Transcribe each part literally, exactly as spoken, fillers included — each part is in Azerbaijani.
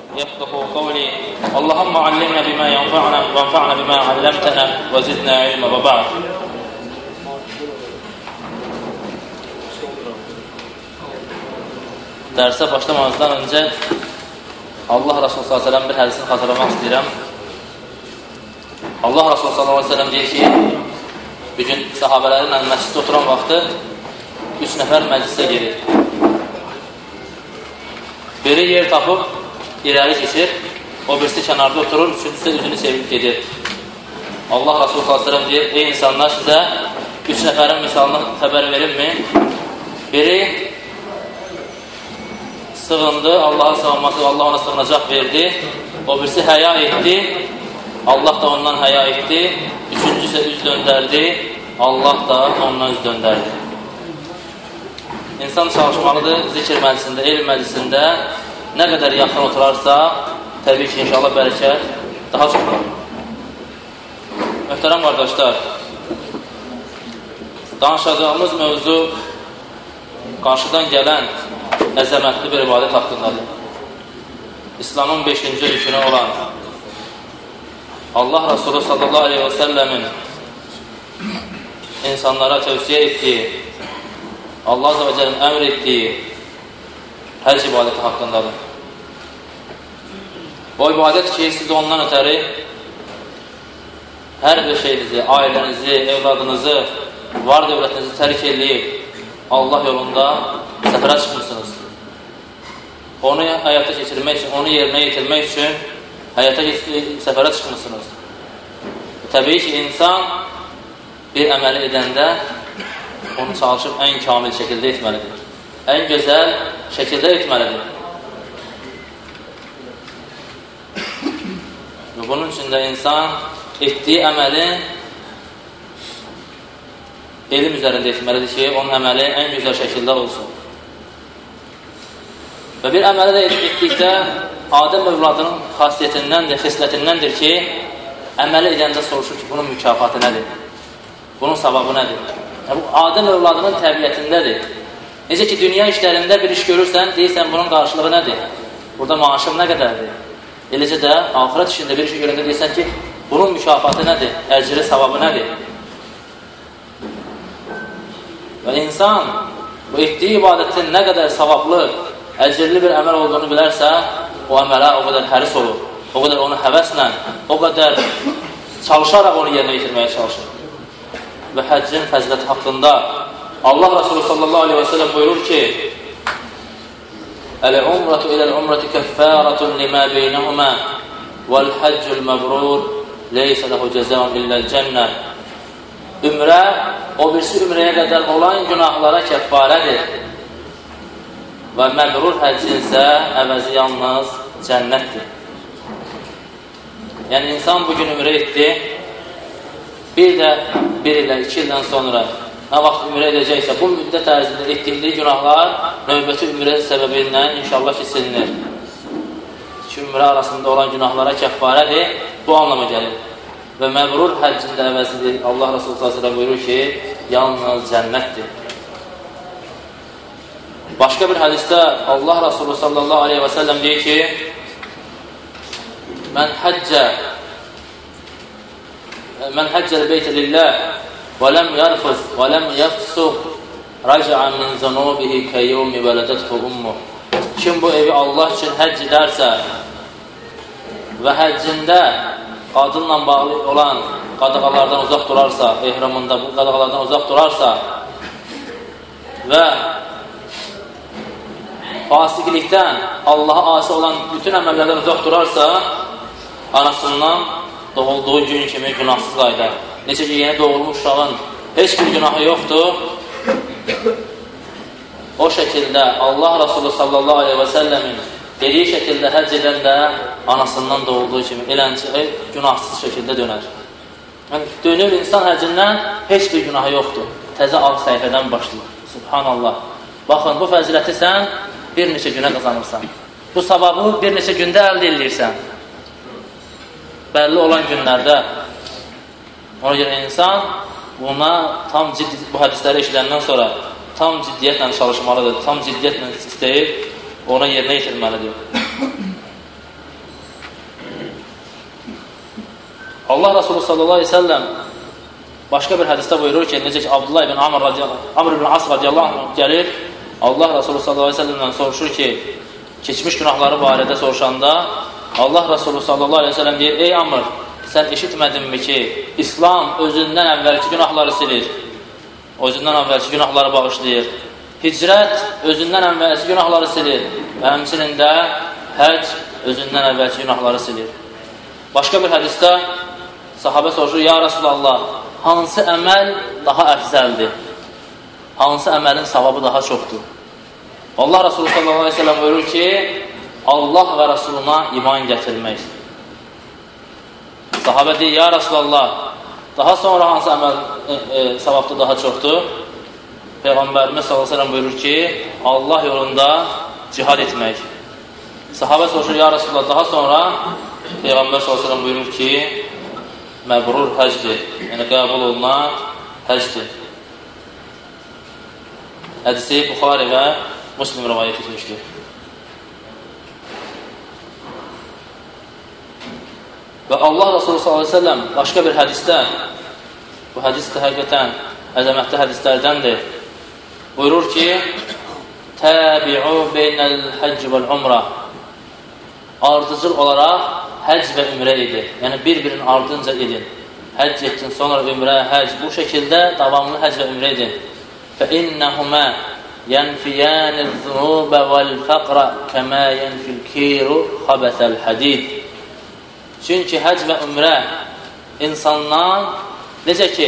يفقهوا قولي اللهم علمنا بما ينفعنا وانفعنا بما علمتنا وزدنا علما وبعد. Dərsə başlamazdan öncə Allah Resulü sallallahu əleyhi və səlləm bir hədisini xatırlamaq istəyirəm. Allah Resulü sallallahu əleyhi və səlləm deyir ki, bir gün sahabələrinlə məsciddə oturan vaxtı üç nəfər məclisə gedir. Biri yer tapıb irəli keçir, o birisi kənarda oturur, üçüncüsü üzünü çevirib gedir. Allah Resulü sallallahu əleyhi və səlləm deyir, ey insanlar, sizə üç nəfərin misalını xəbər verirmi? Biri sığındı, Allah'a sığınması, Allah ona sığınacaq verdi. O birisi həya etdi, Allah da ondan həya etdi. Üçüncüsü üz döndərdi, Allah da ondan üz döndərdi. İnsan çalışmalıdır, zikr məclisində, elm məclisində nə qədər yaxın oturarsa, təbii ki, inşallah bərəkət daha çox olur. Möhtərəm qardaşlar, danışacağımız mövzu qarşıdan gələn əzəmətli bir ibadət haqqındadır. İslamın beşinci rükünü olan Allah Resulü sallallahu aleyhi və səlləmin insanlara tövsiyə etdiyi, Allah azə və cəlin əmr etdiyi həcc ibadəti haqqındadır. O ibadət ki, siz ondan ötəri hər bir şeyinizi, ailənizi, evladınızı, var dövlətinizi tərk edib Allah yolunda səfərə çıxmışsınız. Onu həyata keçirmək üçün, onu yerinə yetirmək üçün həyata səfərə çıxmışsınız. Təbii ki, insan bir əməli edəndə onu çalışıb ən kamil şəkildə etməlidir. Ən gözəl şəkildə etməlidir. Və bunun üçün də insan etdiyi əməli elm üzərində etməlidir ki, onun əməli ən gözəl şəkildə olsun. Və bir əməli də etdikdə Adəm övladının xasiyyətindəndir, xislətindən-dir ki, əməli edəndə soruşur ki, bunun mükafatı nədir? Bunun savabı nədir? Yəni, bu Adəm övladının təbiyyətindədir. Necə ki, dünya işlərində bir iş görürsən, deyirsən, bunun qarşılığı nədir? Burada maaşım nə qədərdir? Eləcə də, axirət işində bir iş görəndə deyirsən ki, bunun mükafatı nədir? Əcri, savabı nədir? Və insan bu etdiyi ibadətin nə qədər savablı, əcirli bir əməl olduğunu bilərsə, o əmələ o qədər həris olur, o qədər onu həvəslə, o qədər çalışaraq onu yerinə yetirməyə çalışır. Və həccin fəziləti haqqında Allah Resulü sallallahu aleyhi və səlləm buyurur ki, Əl-umratu iləl-umrati kəffəratun limə beynəhumə vəl-həccül məbrur leysə ləhu cəzəun illəl-cənnə. Ümrə, o birisi ümrəyə qədər olan günahlara kəffarədir. Və məbrur həccin isə əvəzi yalnız cənnətdir. Yəni, insan bugün ümrə etdi, bir də bir ilə, iki ildən sonra nə vaxt ümrə edəcəksə, bu müddət ərzində etdikliyi günahlar növbəti ümrə səbəbindən inşallah ki, silinir. İki ümrə arasında olan günahlara kəffarədir, bu anlama gəlir. Və məbrur həccində əvəzidir. Allah Resulü sallallahu aleyhi və səlləm buyurur ki, yalnız cənnətdir. Başqa bir hədisdə Allah Resulü sallallahu aleyhi və səlləm deyir ki, Mən həccə Mən həccəl beytə lilləh və ləm yərfız və ləm yəfsuq rəcəən min zənubihi kəyyumi vələdəthu ummuh. Kim bu evi Allah üçün həcc edərsə və həccində qadınla bağlı olan qadağalardan uzaq durarsa, ehramında bu qadağalardan uzaq durarsa və fasiqlikdən, Allaha asi olan bütün əməllərdən uzaq durarsa, anasından doğulduğu gün kimi günahsız qaydar. Necə ki, yeni doğulmuş uşağın heç bir günahı yoxdur. O şəkildə Allah Resulü sallallahu aleyhi və səlləmin dediyi şəkildə həcc edən də anasından doğulduğu kimi elənci, günahsız şəkildə dönər. Yəni, dönür insan həccindən heç bir günahı yoxdur. Təzə ağ səhifədən başlayır. Subhanallah. Baxın, bu fəziləti sən bir neçə günə qazanırsan. Bu savabı bir neçə gündə əldə edirsən. Bəlli olan günlərdə. Ona görə insan buna tam ciddi, bu hədisləri eşidəndən sonra tam ciddiyyətlə çalışmalıdır, tam ciddiyyətlə istəyib ona yerinə yetirməlidir. Allah Resulü sallallahu aleyhi ve sellem başqa bir hədisdə buyurur ki, necə ki, Abdullah ibn Amr, Amr ibn As radiyallahu anh gəlir, Allah Resulü sallallahu aleyhi ve sellemdən soruşur ki, keçmiş günahları barədə soruşanda, Allah Resulü sallallahu aleyhi ve sellem deyir, ey Amr, sən eşitmədinmi ki, İslam özündən əvvəlki günahları silir, özündən əvvəlki günahları bağışlayır, hicrət özündən əvvəlki günahları silir və həmçinin də həc özündən əvvəlki günahları silir. Başqa bir hədisdə sahabə soruşur, ya Rasulallah, hansı əməl daha əfzəldir? Hansı əməlin savabı daha çoxdur? Allah Resulü sallallahu aleyhi ve sellem buyurur ki, Allah və Resuluna iman gətirmək. Sahabə deyir, ya Rasulallah, daha sonra hansı əməl e, e, savabda daha çoxdur? Peyğəmbərimiz sallallahu aleyhi ve sellem buyurur ki, Allah yolunda cihad etmək. Sahabə soruşur, ya Rasulallah, daha sonra Peyğəmbər sallallahu aleyhi ve sellem buyurur ki, məbrur həcdir, yəni qəbul olunan həcdir. Hədisi Buxari və Müslim rivayət etmişdir. Və Allah Resulü sallallahu aleyhi ve sellem başqa bir hədisdə, bu hədis də həqiqətən əzəmətli hədislərdəndir, buyurur ki, təbi'u beynəl həcc vəl-umrə, ardıcıl olaraq həc və ümrə edir. Yəni, bir-birinin ardınca edin. Həcc etdin, sonra ümrə, həc. Bu şəkildə davamlı həc və ümrə edin. فَإِنَّهُمَا يَنْفِيَانِ الذُّنُوبَ وَالْفَقْرَ كَمَا يَنْفِ الْكِيرُ خَبَثَ الْحَدِيدِ. Çünki həc və ümrə insandan necə ki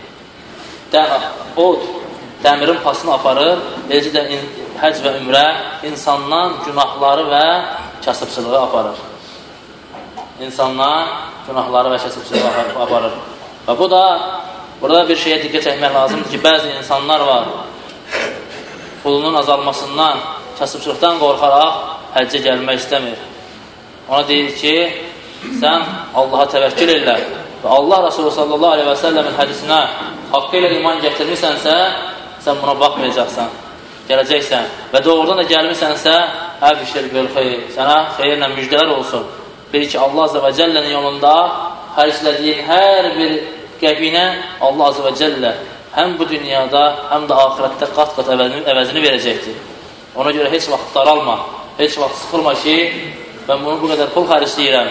od dəmirin pasını aparır, necə də həc və ümrə insandan günahları və kasıbçılığı aparır. İnsanlar günahları və kasıbçılığı aparır. Və bu da, burada bir şeyə diqqət çəkmək lazımdır ki, bəzi insanlar var, pulunun azalmasından, kasıbçılıqdan qorxaraq həccə gəlmək istəmir. Ona deyir ki, sən Allaha təvəkkül elə və Allah Resulü sallallahu aleyhi ve sellemin hədisinə haqqı ilə iman gətirmisənsə, sən buna baxmayacaqsan, gələcəksən və doğrudan da gəlmisənsə, əbşir bil xeyr, sənə xeyirlə müjdələr olsun. Bil ki, Allah Azze və Cəllənin yolunda xərclədiyin hər bir qəbinə Allah Azze və Cəllə həm bu dünyada, həm də ahirətdə qat-qat əvəzini, əvəzini verəcəkdir. Ona görə heç vaxt daralma, heç vaxt sıxılma ki, mən bunu bu qədər pul xərcləyirəm.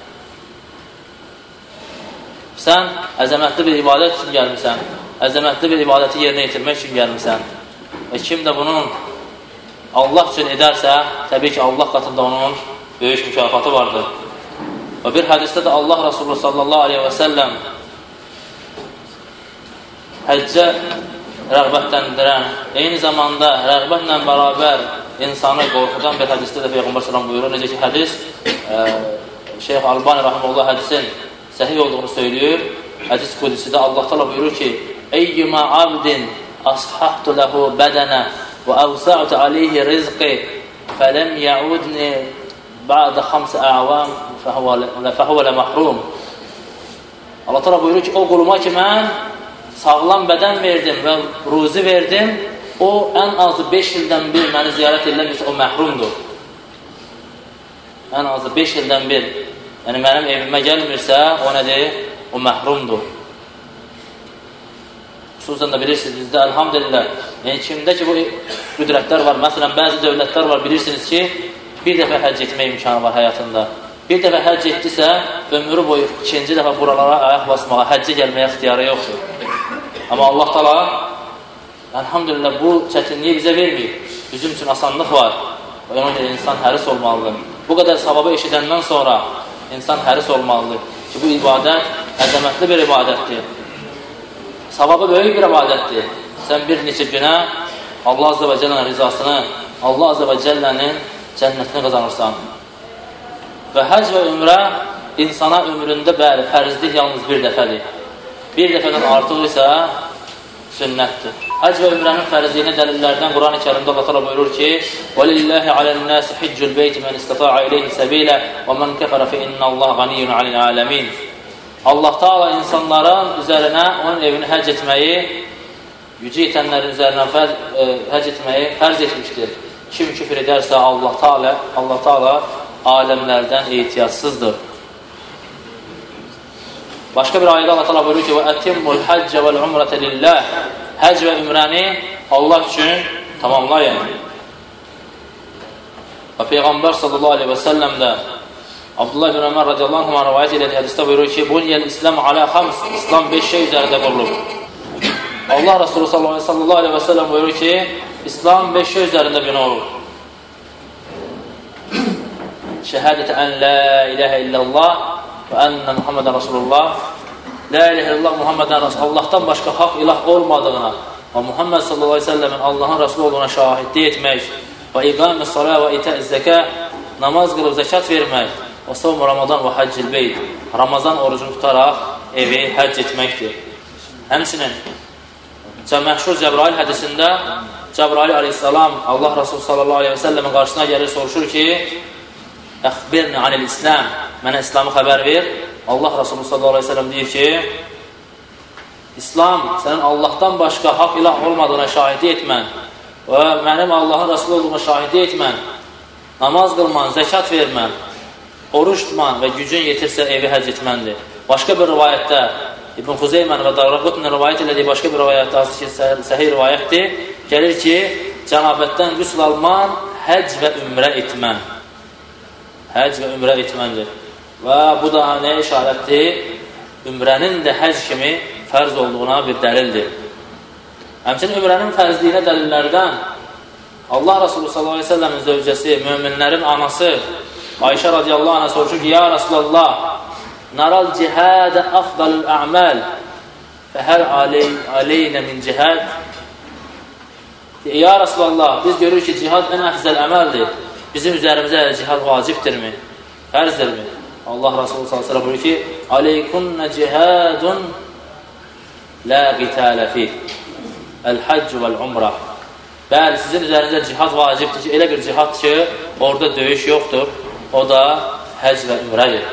Sən əzəmətli bir ibadət üçün gəlmirsən, əzəmətli bir ibadəti yerinə yetirmək üçün gəlmirsən. Və kim də bunun Allah üçün edərsə, təbii ki, Allah qatında onun böyük mükafatı vardır. Və bir hədisdə də Allah Resulü sallallahu aleyhi və səlləm həccə rəğbətləndirən, eyni zamanda rəğbətlə bərabər insanı qorxudan bir hədisdə də Peyğəmbər sallallahu buyurur. Necə ki, hədis e, Şeyx Albani rahimehullah hədisin səhih olduğunu söylüyor. Hədis qudüsüdə Allah təala buyurur ki, eyyuma abdin ashahtu lahu badana və əvsa'tu aleyhi rizqi fələm ya'udni ba'da xamsi a'vam fəhuvə məhrum. Allah təala buyurur ki, o quluma ki, mən sağlam bədən verdim və ruzi verdim, o ən azı beş ildən bir məni ziyarət ediləmirsə, o məhrumdur. Ən azı beş ildən bir, yəni mənim evimə gəlmirsə, o nədir? O məhrumdur. Xüsusən də bilirsiniz, bizdə əlhamdülillah, yəni kimdə ki, bu qüdrətlər var, məsələn, bəzi dövlətlər var, bilirsiniz ki, bir dəfə həcc etmək imkanı var həyatında. Bir dəfə həcc etdisə, ömrü boyu ikinci dəfə buralara ayaq basmağa, həccə gəlməyə ixtiyarı yoxdur. Amma Allah təala əlhamdülillah bu çətinliyi bizə verməyib. Bizim üçün asanlıq var. Və ona görə insan həris olmalıdır. Bu qədər savabı eşidəndən sonra insan həris olmalıdır ki, bu ibadət əzəmətli bir ibadətdir. Savabı böyük bir ibadətdir. Sən bir neçə günə Allah Azze və Cəllənin rizasını, Allah Azze və Cəllənin cənnətini qazanırsan. Və həc və ümrə insana ömründə bəli, fərzlik yalnız bir dəfədir. Bir dəfədən artıq isə sünnətdir. Həc və ümrənin fərzliyinə dəlillərdən Quran-ı Kərimdə Allah təala buyurur ki: "Və-lillahi alan-nasi hiccul beyti men istata'a ilayhi sabila və men kafara fe innallaha ganiyyun 'anil alamin." Allah Teala insanların üzərinə onun evini həcc etməyi, yüce yetənlərin üzərinə fərz, e, həcc etməyi fərz etmişdir. Kim küfür edərsə Allah Teala, Allah Teala aləmlərdən ehtiyatsızdır. Başqa bir ayədə Allah təala buyurur ki: "Və etimmul həcce vel umrete lillah." Həcc və ümrəni Allah üçün tamamlayın. Və Peyğəmbər sallallahu əleyhi və səlləm də Abdullah ibn Ömər radiyallahu anh rivayət elədiyi hədisdə buyurur ki: "Bunyel İslam ala xams." İslam beş şey üzərində qurulub. Allah Resulü sallallahu əleyhi və səlləm buyurur ki, İslam beş şey üzərində bina olur. Şəhadət ən la ilahə illallah və ənə Muhammedən Rasulullah. La ilahə illallah Muhammedən Rasulullah. Allahdan başqa haqq ilah olmadığına və Muhammed sallallahu əleyhi və səlləmin Allahın Rəsul olduğuna şahidlik etmək və iqamə salat və itə zəkə, namaz qılıb zəkat vermək və savm Ramazan və həccil beyt, Ramazan orucunu tutaraq evi həcc etməkdir. Həmçinin məşhur Cəbrail hədisində Cəbrail aleyhissalam Allah Rasul sallallahu aleyhi və səlləmin qarşısına gəlir, soruşur ki, əxbirni anil İslam, mənə İslamı xəbər ver. Allah Rasulü sallallahu aleyhi və səlləm deyir ki, İslam sənin Allahdan başqa haqq ilah olmadığına şahidlik etmən və mənim Allahın Rasulü olduğuna şahidlik etmən, namaz qılman, zəkat vermən, oruç tutman və gücün yetirsə evi həcc etməndir. Başqa bir rivayətdə İbn Xuzeymən və Daraqutnin rivayət elədiyi başqa bir rivayətdə ki, səhih rivayətdir, gəlir ki, cənabətdən qüsl alman, həcc və ümrə etmən. Həcc və ümrə etməndir. Və bu da nəyə işarətdir? Ümrənin də həcc kimi fərz olduğuna bir dəlildir. Həmçinin ümrənin fərzliyinə dəlillərdən Allah Rasulü sallallahu aleyhi ve sellemin zövcəsi, müminlərin anası Ayşə radiyallahu anh'a soruşur ki, Ya Rasulallah, naral cihadə afdalul a'mal fəhəl aleynə min cihad. Ya Rasulallah, biz görürük ki, cihad ən əfzəl əməldir. Bizim üzərimizə cihad vacibdirmi? Fərzdirmi? Allah Rasulü sallallahu aleyhi ve sellem buyurur ki, aleykunnə cihadun la qitələ fih, əl-həcc vəl-umrah. Bəli, sizin üzərinizə cihad vacibdir ki, elə bir cihad ki, orada döyüş yoxdur, o da həcc və ümrədir.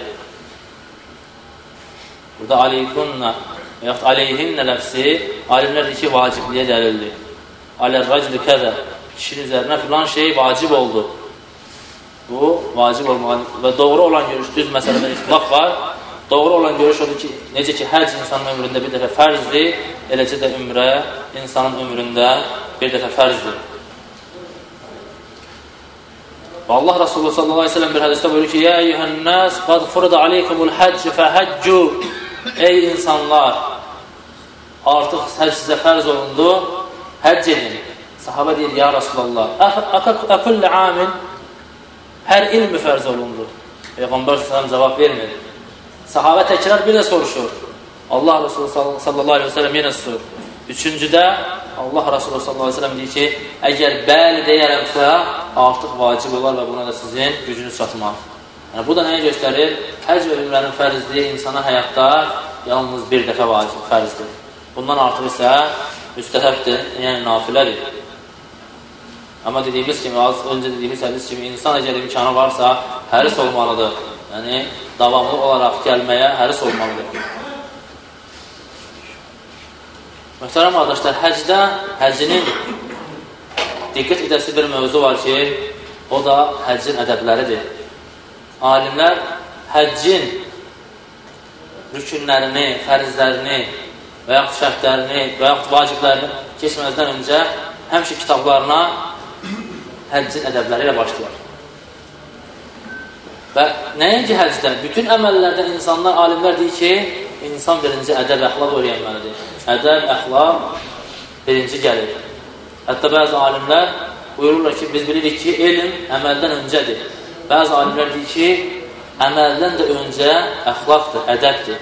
Burada aleykunnə, yaxud aleyhinnə ləfsi, alimlər deyir ki, vacibliyə dəlildir. Alər-racli kədə, kişinin üzərinə filan şey vacib oldu. Bu, vacib olmalı və doğru olan görüş, düz məsələdə ixtilaf var. Doğru olan görüş odur ki, necə ki, həcc insanın ömründə bir dəfə fərzdir, eləcə də ümrə insanın ömründə bir dəfə fərzdir. Və Allah Rasulü sallallahu aleyhi ve sellem bir hədisdə buyurur ki, Ya eyyuhənnəs, qad fırıda aleykumul həcc fəhəccu. Ey insanlar, artıq həcc sizə fərz olundu, həcc edin. Sahabə deyir, Ya Rasulallah, əkulli amin, hər ilmi fərz olundu. Peyğəmbər sallallahu cavab vermedi. Sahabə təkrar bir də soruşur. Allah Rasulü sallallahu aleyhi ve sellem yenə sorur. Üçüncüdə Allah Rasulü sallallahu aleyhi ve sellem deyir ki, əgər bəli deyərəmsə, artıq vacib olar və buna da sizin gücünüz çatmaz. Yəni, bu da nəyə göstərir? Həcc və ümrənin fərzliyi insana həyatda yalnız bir dəfə vacib fərzdir. Bundan artıq isə müstəhəbdir, yəni nafilədir. Amma dediyimiz kimi, az öncə dediyimiz hədis kimi, insan əgər imkanı varsa, həris olmalıdır. Yəni, davamlı olaraq gəlməyə həris olmalıdır. Möhtərəm qardaşlar, həcdə, həccinin diqqət edəsi bir mövzu var ki, o da həccin ədəbləridir. Alimlər həccin rükünlərini, fərizlərini və yaxud şərtlərini və yaxud vaciblərini keçməzdən öncə həmişə kitablarına həccin ədəbləri ilə başlayır. Və nəinki həcdə, bütün əməllərdə insanlar, alimlər deyir ki, insan birinci ədəb, əxlaq öyrənməlidir. Ədəb, əxlaq birinci gəlir. Hətta bəzi alimlər buyururlar ki, biz bilirik ki, elm əməldən öncədir. Bəzi alimlər deyir ki, əməldən də öncə əxlaqdır, ədəbdir.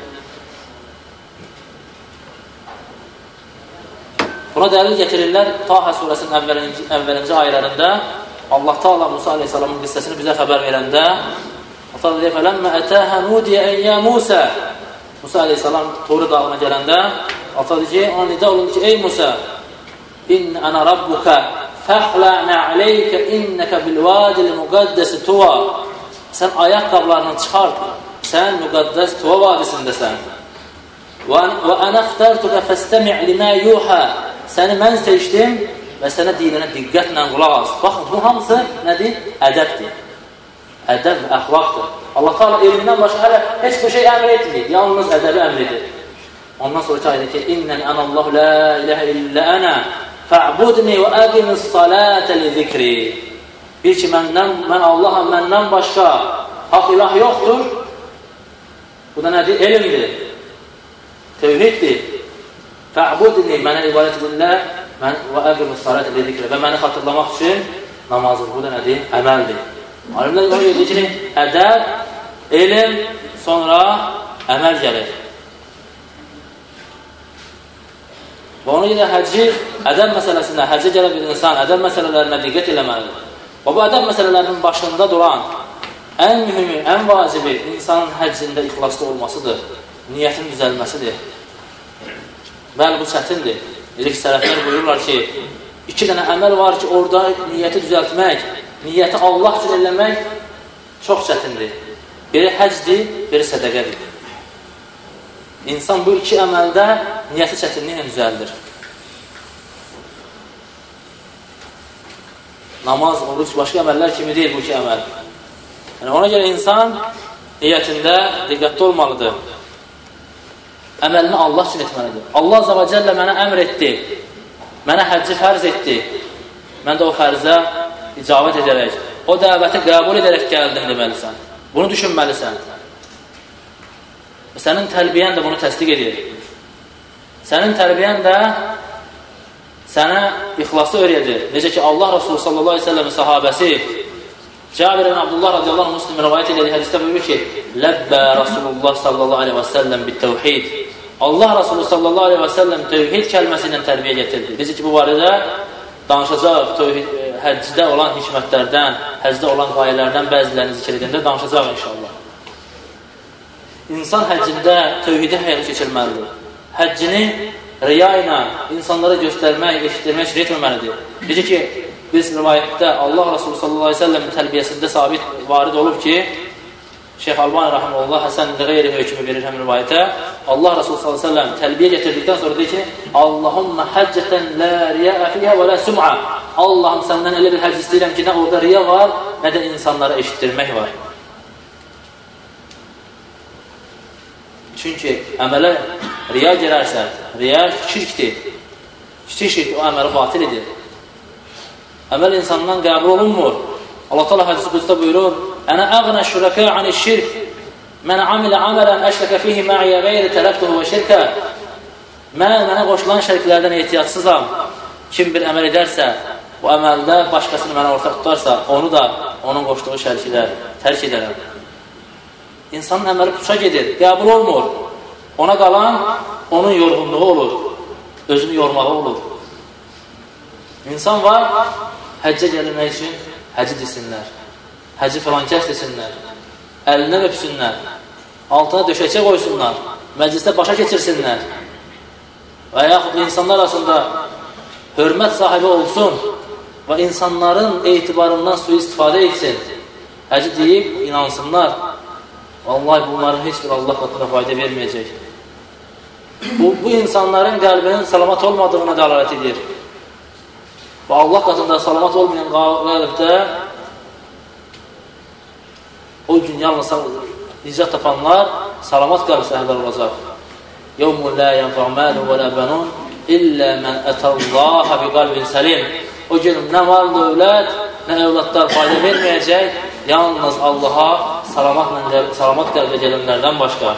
Buna dəlil gətirirlər Taha surəsinin əvvəlinci, əvvəlinci ayələrində Allah Taala Musa aleyhissalamın qissəsini bizə xəbər verəndə Allah deyir, fələmmə ətəhə nudiyə əyyə Musa. Musa aleyhissalam Turi dağına gələndə Allah deyir ki, ona nida olundu ki, ey Musa, İnn ənə rabbuka fəxlənə aleykə innəkə bilvadil müqəddəsi tuva. Sən ayaqqablarını çıxart, sən müqəddəs Tuva vadisindəsən. Və ənə xtərtukə fəstəmi' limə yuhə. Səni mən seçdim və sənə dinənə diqqətlə qulaq as. Baxın, bu hamısı nədir? Ədəbdir. ədəb və əxlaqdır. Allah Teala elmindən başqa hələ heç bir şey əmr etmir, yalnız ədəbi əmr edir. Ondan sonra ki, ayədə ki, İnnən ənəllahu la iləhə illə ənə fə'budni və əqimis salətə li zikri. Bil ki, məndən, mən Allaham, məndən başqa haq ilah yoxdur. Bu da nədir? Elmdir, tevhiddir. Fə'budni, mənə ibadət edirlər və əqimis salətə li zikri. Və məni xatırlamaq üçün namazdır. Bu da nədir? Əməldir. Alimlər ona görə ki, ədəb, elm, sonra əməl gəlir. Və ona görə həcci, ədəb məsələsində, həccə gələn bir insan ədəb məsələlərinə diqqət eləməlidir. Və bu ədəb məsələlərinin başında duran ən mühümü, ən vacibi insanın həccində ixlaslı olmasıdır, niyyətin düzəlməsidir. Bəli, bu çətindir. Necə ki, sələflər buyururlar ki, iki dənə əməl var ki, orada niyyəti düzəltmək, niyyəti Allah üçün eləmək çox çətindir. Biri həcdir, biri sədəqədir. İnsan bu iki əməldə niyyəti çətinliklə düzəldir. Namaz, oruç, başqa əməllər kimi deyil bu iki əməl. Yəni, ona görə insan niyyətində diqqətli olmalıdır. Əməlini Allah üçün etməlidir. Allah Azza və Cəllə mənə əmr etdi, mənə həcci fərz etdi. Mən də o fərzə icabət edərək, o dəvəti qəbul edərək gəldim deməlisən. Bunu düşünməlisən. Sənin tərbiyyən də bunu təsdiq edir. Sənin tərbiyyən də sənə ixlası öyrədir. Necə ki, Allah Resulü sallallahu aleyhi ve sellemin sahabəsi Cabir ibn Abdullah radiyallahu anh Müslim rivayət edir, hədisdə buyurur ki, Ləbbə Rasulullah sallallahu aleyhi ve sellem bit-təvhid. Allah Resulü sallallahu aleyhi ve sellem tevhid kəlməsindən tərbiyə getirdi. Necə ki, bu barədə danışacaq tövhid, həccdə olan hikmətlərdən, həccdə olan qayələrdən bəzilərini zikr edəndə danışacaq inşallah. İnsan həccində tövhidi həyata keçirməlidir. Həccini riya ilə insanlara göstərmək, eşitdirmək üçün etməməlidir. Necə ki, biz rivayətdə Allah Resulü sallallahu aleyhi ve sellemin tərbiyəsində sabit varid olub ki, Şeyx Albani rahimehullah Həsən qeyri hökmü verir həm rivayətə. Allah Resulü sallallahu aleyhi ve sellem tərbiyə getirdikdən sonra deyir ki, Allahumma həccətən la riya'a fiyhə və la sum'a. Allahım səndən elə bir həcc istəyirəm ki, nə orada riya var, nə də insanlara eşitdirmək var. Çünki əmələ riya girərsə, riya şirkdir. Kiçik şirk o əməli batil edir. Əməl insandan qəbul olunmur. Allah Teala hədisi qudusda buyurur, Ənə əğnə şürəkə ani şirk, mən amilə amələn əşrəkə fihi mə'iyyə qeyri tərəftuhu və şirkə. Mən, mənə qoşulan şəriklərdən ehtiyatsızam. Kim bir əməl edərsə, bu əməldə başqasını mənə ortaq tutarsa, onu da onun qoşduğu şəriklər tərk edərəm. İnsanın əməli puça gedir, qəbul olmur. Ona qalan onun yorğunluğu olur, özünü yormağı olur. İnsan var, həccə gəlmək üçün həcci desinlər, həcci filan kəs desinlər, əlindən öpsünlər, altına döşəkçə qoysunlar, məclisdə başa keçirsinlər və yaxud insanlar arasında hörmət sahibi olsun və insanların etibarından sui-istifadə etsin, həcci deyib inansınlar. Vallahi bunların heç bir Allah qatında fayda verməyəcək. Bu, bu insanların qəlbinin salamat olmadığına dəlalət edir. Və Allah qatında salamat olmayan qəlbdə o gün yalnız nicat tapanlar salamat qəlb səhvlər olacaq. Yevmun la yanfa'u malun və la banun illə mən ətəllaha bi qalbin səlim. O gün nə mal dövlət, nə övladlar fayda verməyəcək, yalnız Allaha salamatla, salamat qəlbə gələnlərdən başqa.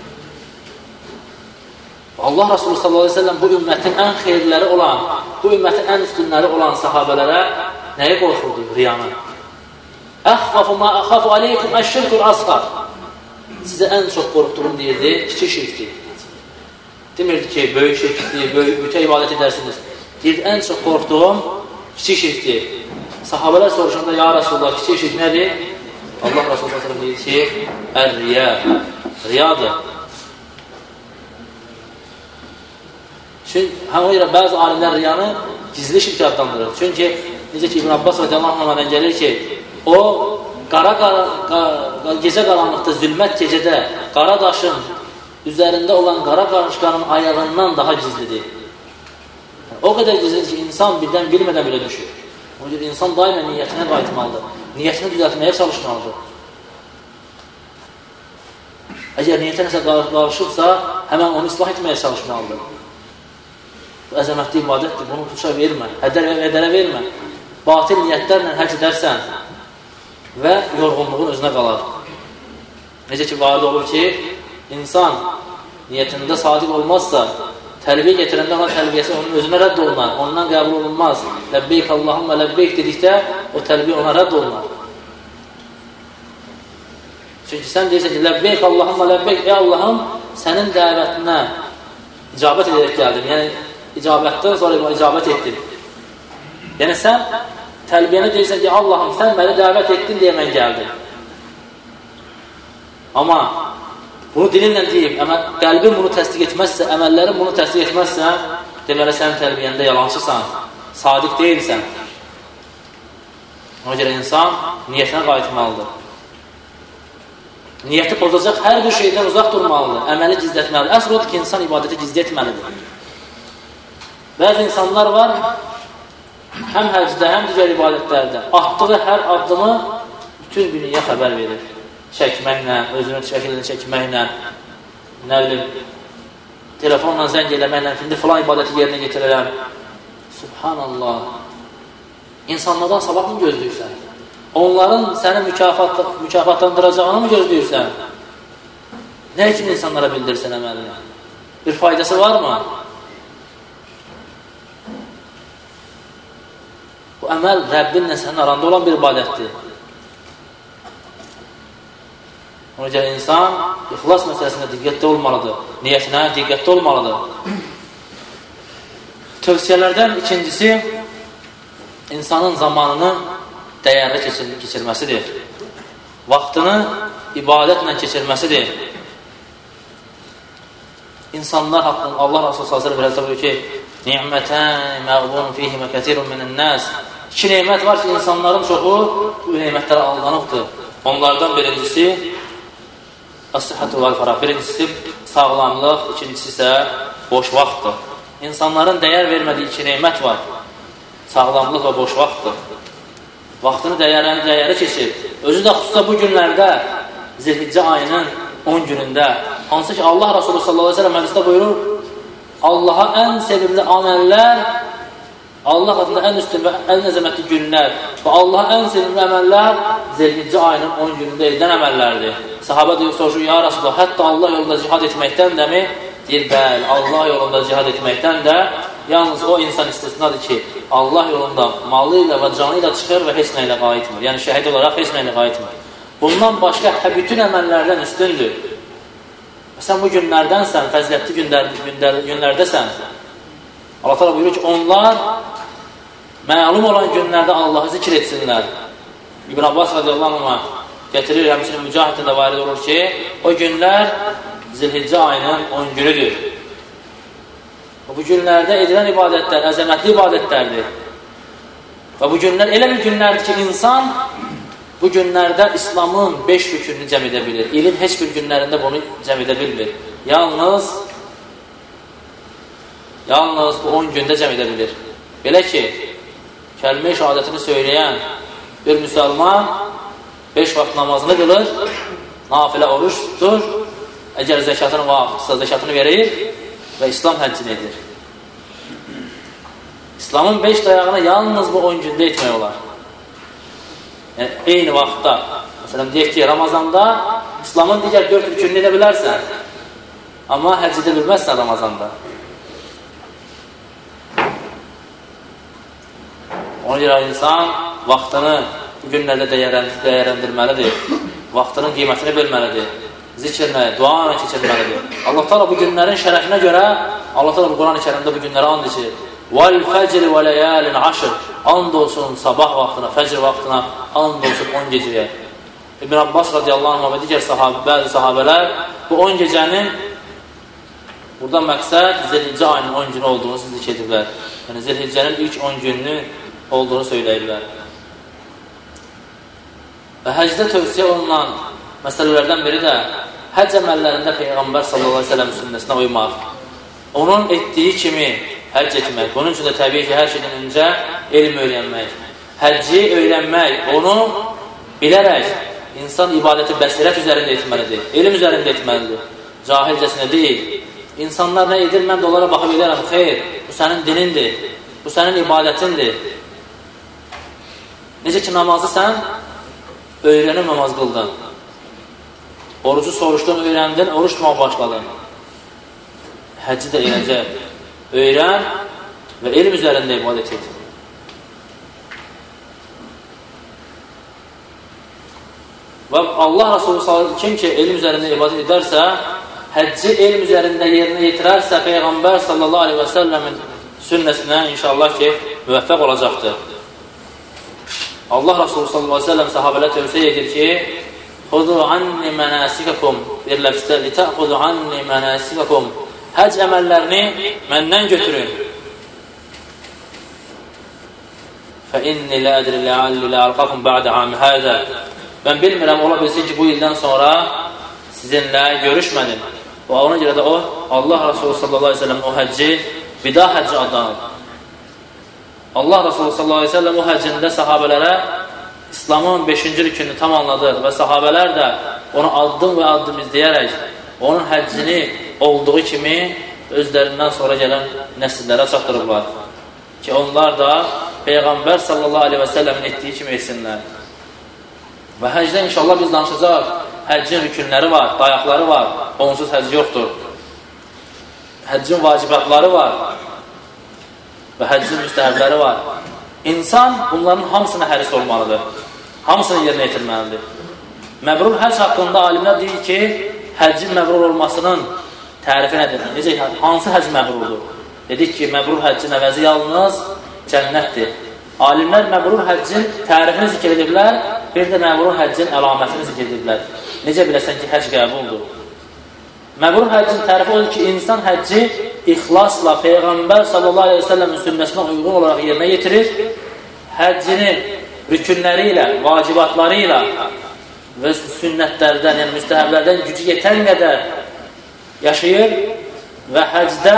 Allah Resulü sallallahu aleyhi ve sellem bu ümmətin ən xeyirləri olan, bu ümmətin ən üstünləri olan sahabələrə nəyi qorxurdu? Riyanı. Əxvafu ma əxafu aleykum əşşirkul asğar. Sizə ən çox qorxduğum deyirdi, kiçik şirkdir. Demirdi ki, böyük şirkdir, böyük bütə ibadət edərsiniz. Deyirdi, ən çox qorxduğum kiçik şirkdir. Sahabələr soruşanda, ya Resulullah, kiçik şirk nədir? Allah Resulü sallallahu aleyhi ve sellem deyir ki, ər-riya, riyadır. Çünki həmə görə bəzi alimlər riyanı gizli şirk adlandırır. Çünki necə ki İbn Abbas radiyallahu anh'dan gəlir ki, o qara, qara, qara, gecə qaranlıqda, zülmət gecədə qara daşın üzərində olan qara qarışqanın ayağından daha gizlidir. O qədər gizlidir ki, insan birdən bilmədən belə düşür. O görə insan daimə niyyətinə qayıtmalıdır. Niyyətini düzəltməyə çalışmalıdır. Əgər niyyətə nəsə qarışıqsa, həmən onu islah etməyə çalışmalıdır. Bu əzəmətli ibadətdir, bunu puça vermə, hədərə vermə. Batil niyyətlərlə həcc edərsən və yorğunluğun özünə qalar. Necə ki, varid olur ki, insan niyyətində sadiq olmazsa, tərbiyə getirəndə ona tərbiyəsi onun özünə rədd olunar, ondan qəbul olunmaz. Ləbbeyk Allahumma ləbbeyk dedikdə o tərbiyə ona rədd olunar. Çünki sən deyirsən ki, ləbbeyk Allahumma ləbbeyk, ey Allahım, sənin dəvətinə icabət edərək gəldim. Yəni, icabətdən sonra icabət etdim. Yəni, sən tərbiyəni deyirsən ki, Allahım, sən məni dəvət etdin deyə mən gəldim. Amma bunu dilinlə deyib, qəlbin bunu təsdiq etməzsə, əməllərin bunu təsdiq etməzsə, deməli, sən tərbiyəndə yalancısan, sadiq deyilsən. Ona görə insan niyyətinə qayıtmalıdır. Niyyəti pozacaq hər bir şeydən uzaq durmalıdır, əməli gizlətməlidir. Əsr odur ki, insan ibadəti gizli etməlidir. Bəzi insanlar var, həm həcdə, həm digər ibadətlərdə atdığı hər addımı bütün dünyaya xəbər verir. Çəkməklə, özünün şəkilini çəkməklə, nə bilim, telefonla zəng eləməklə, indi filan ibadəti yerinə getirirəm. Subhanallah. İnsanlardan sabah mı gözləyirsən? Onların səni mükafat, mükafatlandıracağını mı gözləyirsən? Nə üçün insanlara bildirsən əməlini? Bir faydası var mı? Bu əməl Rəbbinlə sənin aranda olan bir ibadətdir. Ona görə insan ixlas məsələsində diqqətli olmalıdır, niyyətinə diqqətli olmalıdır. Tövsiyələrdən ikincisi, insanın zamanını dəyərli keçirməsidir. Vaxtını ibadətlə keçirməsidir. İnsanlar haqqında Allah Rasulü sallallahu əleyhi və səlləm buyurur ki, "Ni'mətən məğbun fihimə kətirun minən-nas." İki nemət var ki, insanların çoxu bu nemətlərə aldanıbdır. Onlardan birincisi as-sihhatu vel-farah. Birincisi sağlamlıq, ikincisi isə boş vaxtdır. İnsanların dəyər vermədiyi iki nemət var. Sağlamlıq və boş vaxtdır. Vaxtını dəyərli, dəyəri keçir. Özü də xüsusilə bu günlərdə, Zilhiccə ayının on günündə, hansı ki Allah Rasulü sallallahu əleyhi və səlləm hədisdə buyurur, Allaha ən sevimli əməllər, Allah adında ən üstün və ən əzəmətli günlər və Allaha ən sevimli əməllər Zilhiccə ayının on günündə edilən əməllərdir. Sahabə deyir, soruşur, ya Rasulullah, hətta Allah yolunda cihad etməkdən də mi? Deyir, bəl, Allah yolunda cihad etməkdən də yalnız o insan istisnadır ki, Allah yolunda malı ilə və canı ilə çıxır və heç nə ilə qayıtmır. Yəni, şəhid olaraq heç nə ilə qayıtmır. Bundan başqa bütün əməllərdən üstündür. Sən bu günlərdənsən, fəzilətli günlər, günlər, günlərdəsən. Allah təala buyurur ki, onlar məlum olan günlərdə Allahı zikr etsinlər. İbn Abbas radiyallahu anhuma gətirir, həmçinin mücahidində varid olur ki, o günlər Zilhiccə ayının on günüdür. Bu günlərdə edilən ibadətlər, əzəmətli ibadətlərdir. Və bu günlər elə bir günlərdir ki, insan bu günlərdə İslamın beş rükününü cəm edə bilir. İlin heç bir günlərində bunu cəm edə bilmir. Yalnız, yalnız bu on gündə cəm edə bilir. Belə ki, kəlmə-i şəhadətini söyləyən bir müsəlman beş vaxt namazını qılır, nafilə oruç tutur, əgər zəkatını vaxtsa zəkatını verir və İslam həccini edir. İslamın beş dayağını yalnız bu on gündə etmək olar. Yəni, eyni vaxtda, məsələn, deyək ki, Ramazanda İslamın digər dörd rükününü edə bilərsən, amma həcc edə bilməzsən Ramazanda. Ona görə insan vaxtını bu günlərdə dəyərləndirməlidir, vaxtının qiymətini bilməlidir, zikirlə, dua ilə keçirməlidir. Allah təala bu günlərin şərəfinə görə, Allah təala bu Quran-ı Kərimdə bu günlərə and içir. وَالْفَجْرِ وَلَيَالٍ عَشْرٍ And olsun sabah vaxtına, fəcr vaxtına, and olsun on gecəyə. İbn Abbas radiyallahu anh və digər sahabə, bəzi sahabələr bu on gecənin buradan məqsəd Zilhiccə ayının on günü olduğunu zikr ediblər. Yəni Zilhiccənin ilk on gününü olduğunu söyləyirlər. Və həcdə tövsiyə olunan məsələlərdən biri də həcc əməllərində Peyğəmbər sallallahu əleyhi və səlləm sünnəsinə uymaq. Onun etdiyi kimi həcc etmək. Bunun üçün də təbii ki, hər şeydən öncə elm öyrənmək. Həcci öyrənmək, onu bilərək İnsan ibadəti bəsirət üzərində etməlidir, elm üzərində etməlidir, cahilcəsinə deyil. İnsanlar nə edir, mən də onlara baxıb edərəm, xeyr, bu sənin dinindir, bu sənin ibadətindir. Necə ki, namazı sən öyrənib namaz qıldın, orucu soruşdun, öyrəndin, oruç tutmağa başladın. Həcci də eləcə öyrən və elm üzərində ibadət et. Və Allah Rasulü sallallahu kim ki elm üzərində ibadət edərsə, həcci elm üzərində yerinə yetirərsə, Peyğəmbər sallallahu aleyhi və səlləmin sünnəsinə inşallah ki, müvəffəq olacaqdır. Allah Rasulü sallallahu aleyhi və səlləm sahabələ tövsiyə edir ki, Xudu anni mənasikakum, bir ləfsdə, litəxudu anni mənasikakum, həcc əməllərini məndən götürün. Fə inni lə ədri ləalli ləalqakum bə'də ami hədə. Mən bilmirəm, ola bilsin ki, bu ildən sonra sizinlə görüşmədim. Və ona görə də o, Allah Rasulü sallallahu aleyhi ve sellem o həcci vida həcci adlanır. Allah Rasulü sallallahu aleyhi ve sellem o həccində sahabələrə İslamın beşinci rükününü tam anladır və sahabələr də onu addım və addım izləyərək onun həccini olduğu kimi özlərindən sonra gələn nəsillərə çatdırırlar. Ki onlar da Peyğəmbər sallallahu aleyhi ve sellemin etdiyi kimi etsinlər. Və həcdə inşallah biz danışacaq. Həccin rükünləri var, dayaqları var, onsuz həcc yoxdur. Həccin vacibatları var və həccin müstəhəbləri var. İnsan bunların hamısına həris olmalıdır, hamısını yerinə yetirməlidir. Məbrur həcc haqqında alimlər deyir ki, həccin məbrur olmasının tərifi nədir? Necə, hansı həcc məbrurdur? Dedik ki, məbrur həccin əvəzi yalnız cənnətdir. Alimlər məbrur həccin tərifini zikr ediblər, bir də məbrur həccin əlamətini zikr ediblər. Necə biləsən ki, həcc qəbuldur? Məbrur həccin tərifi odur ki, insan həcci ixlasla Peyğəmbər sallallahu aleyhi ve sellemin sünnəsinə uyğun olaraq yerinə yetirir, həccini rükünləri ilə, vacibatları ilə və sünnətlərdən, yəni müstəhəblərdən gücü yetən qədər yaşayır və həcdə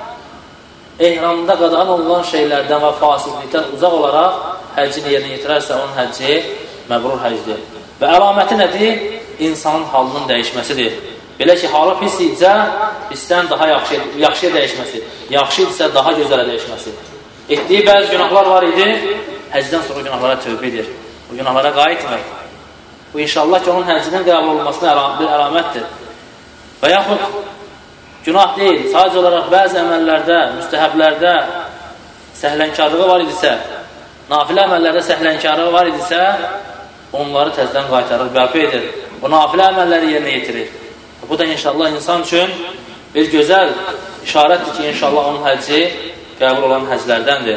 ehramda qadağan olunan şeylərdən və fasillikdən uzaq olaraq həccini yerinə yetirərsə, onun həcci məbrur həcdir. Və əlaməti nədir? İnsanın halının dəyişməsidir. Belə ki, halı pis idisə, pisdən daha yaxşı, yaxşıya dəyişməsi, yaxşı idisə, daha gözələ dəyişməsi. Etdiyi bəzi günahlar var idi, həcdən sonra günahlara tövbə edir. Bu günahlara qayıtmır. Bu inşallah ki, onun həccinin qəbul olmasına bir əlamətdir. Və yaxud günah deyil, sadəcə olaraq bəzi əməllərdə, müstəhəblərdə səhlənkarlığı var idisə, nafilə əməllərdə səhlənkarlığı var idisə, onları təzdən qaytarır, bərpa edir. O nafilə əməlləri yerinə yetirir. Bu da inşallah insan üçün bir gözəl işarətdir ki, inşallah onun həcci qəbul olan həclərdəndir.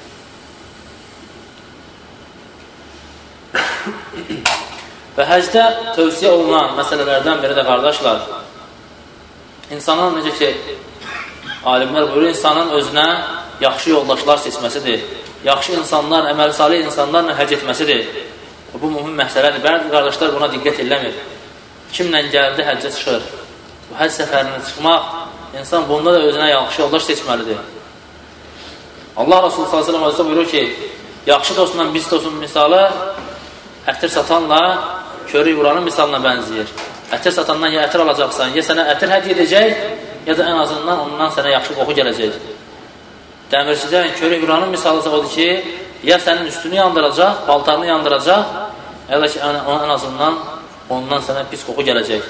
Və həcdə tövsiyə olunan məsələlərdən biri də qardaşlar, insanın necə ki, alimlər buyurur, insanın özünə yaxşı yoldaşlar seçməsidir. Yaxşı insanlar, əməl salih insanlarla həcc etməsidir. Bu mühüm məsələdir. Bəzi qardaşlar buna diqqət eləmir. Kimlə gəldi, həccə çıxır. Bu həcc səfərinə çıxmaq, insan bunda da özünə yaxşı yoldaş seçməlidir. Allah Rasulü sallallahu aleyhi ve sellem buyurur ki, yaxşı dostla biz dostun misalı ətir satanla körü vuranın misalına bənziyir. Ətir satandan ya ətir alacaqsan, ya sənə ətir hədiyyə edəcək, ya da ən azından ondan sənə yaxşı qoxu gələcək. Dəmirçidən körü vuranın misalı odur ki, ya sənin üstünü yandıracaq, baltarını yandıracaq, ya da ki, ən azından ondan sənə pis qoxu gələcək.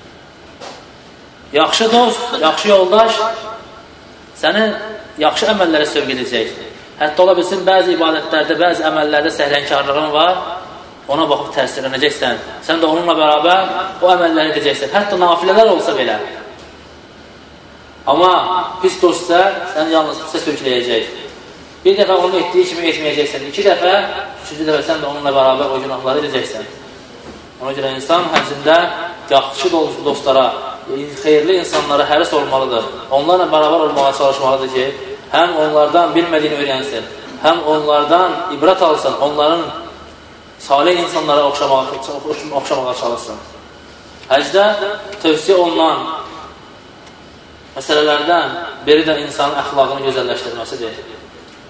Yaxşı dost, yaxşı yoldaş səni yaxşı əməllərə sövq edəcək. Hətta ola bilsin, bəzi ibadətlərdə, bəzi əməllərdə səhlənkarlığın var, ona baxıb təsirlənəcəksən. Sən də onunla bərabər o əməlləri edəcəksən. Hətta nafilələr olsa belə. Amma pis dostsa, səni yalnız pisə sövkləyəcək. Bir dəfə onu etdiyi kimi etməyəcəksən. İki dəfə, üçüncü dəfə sən də onunla bərabər o günahları edəcəksən. Ona görə insan həccində yaxşı dostlara, xeyirli insanlara həris olmalıdır. Onlarla bərabər olmağa çalışmalıdır ki, həm onlardan bilmədiyini öyrənsin, həm onlardan ibrət alsın, onların salih insanlara oxşamağa, oxşamağa çalışsın. Həcdə tövsiyə olunan məsələlərdən biri də insanın əxlaqını gözəlləşdirməsidir.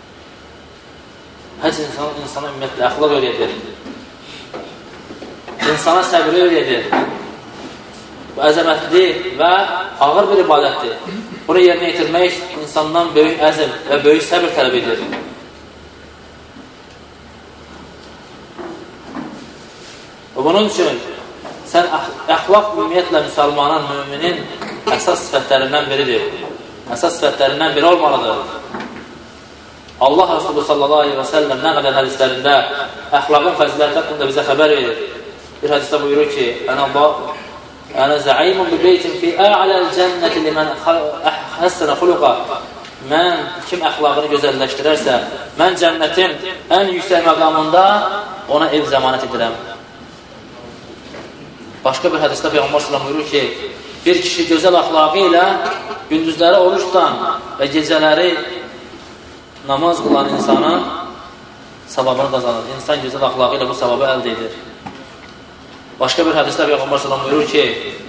Həcc insanın insana ümumiyyətlə əxlaq öyrədir. insana səbri öyrədir. Bu əzəmətli və ağır bir ibadətdir. Bunu yerinə yetirmək insandan böyük əzm və böyük səbir tələb edir. Və bunun üçün sən əxlaq ümumiyyətlə müsəlmanın, müminin əsas sifətlərindən biridir. Əsas sifətlərindən biri olmalıdır. Allah Resulü sallallahu aleyhi və səlləm nə qədər hədislərində əxlaqın fəziləti haqqında bizə xəbər verir. Bir hədisdə buyurur ki, Ənə zəimun bi beytin fi a'ləl cənnəti limən həssənə xuluqa. Mən, kim əxlaqını gözəlləşdirərsə, mən cənnətin ən yüksək məqamında ona ev zəmanət edirəm. Başqa bir hədisdə Peyğəmbər sallallahu buyurur ki, bir kişi gözəl əxlaqı ilə gündüzləri oruç tutan və gecələri namaz qılan insanın savabını qazanır. İnsan gözəl əxlaqı ilə bu savabı əldə edir. Başqa bir hədisdə Peyğəmbər sallallahu buyurur ki,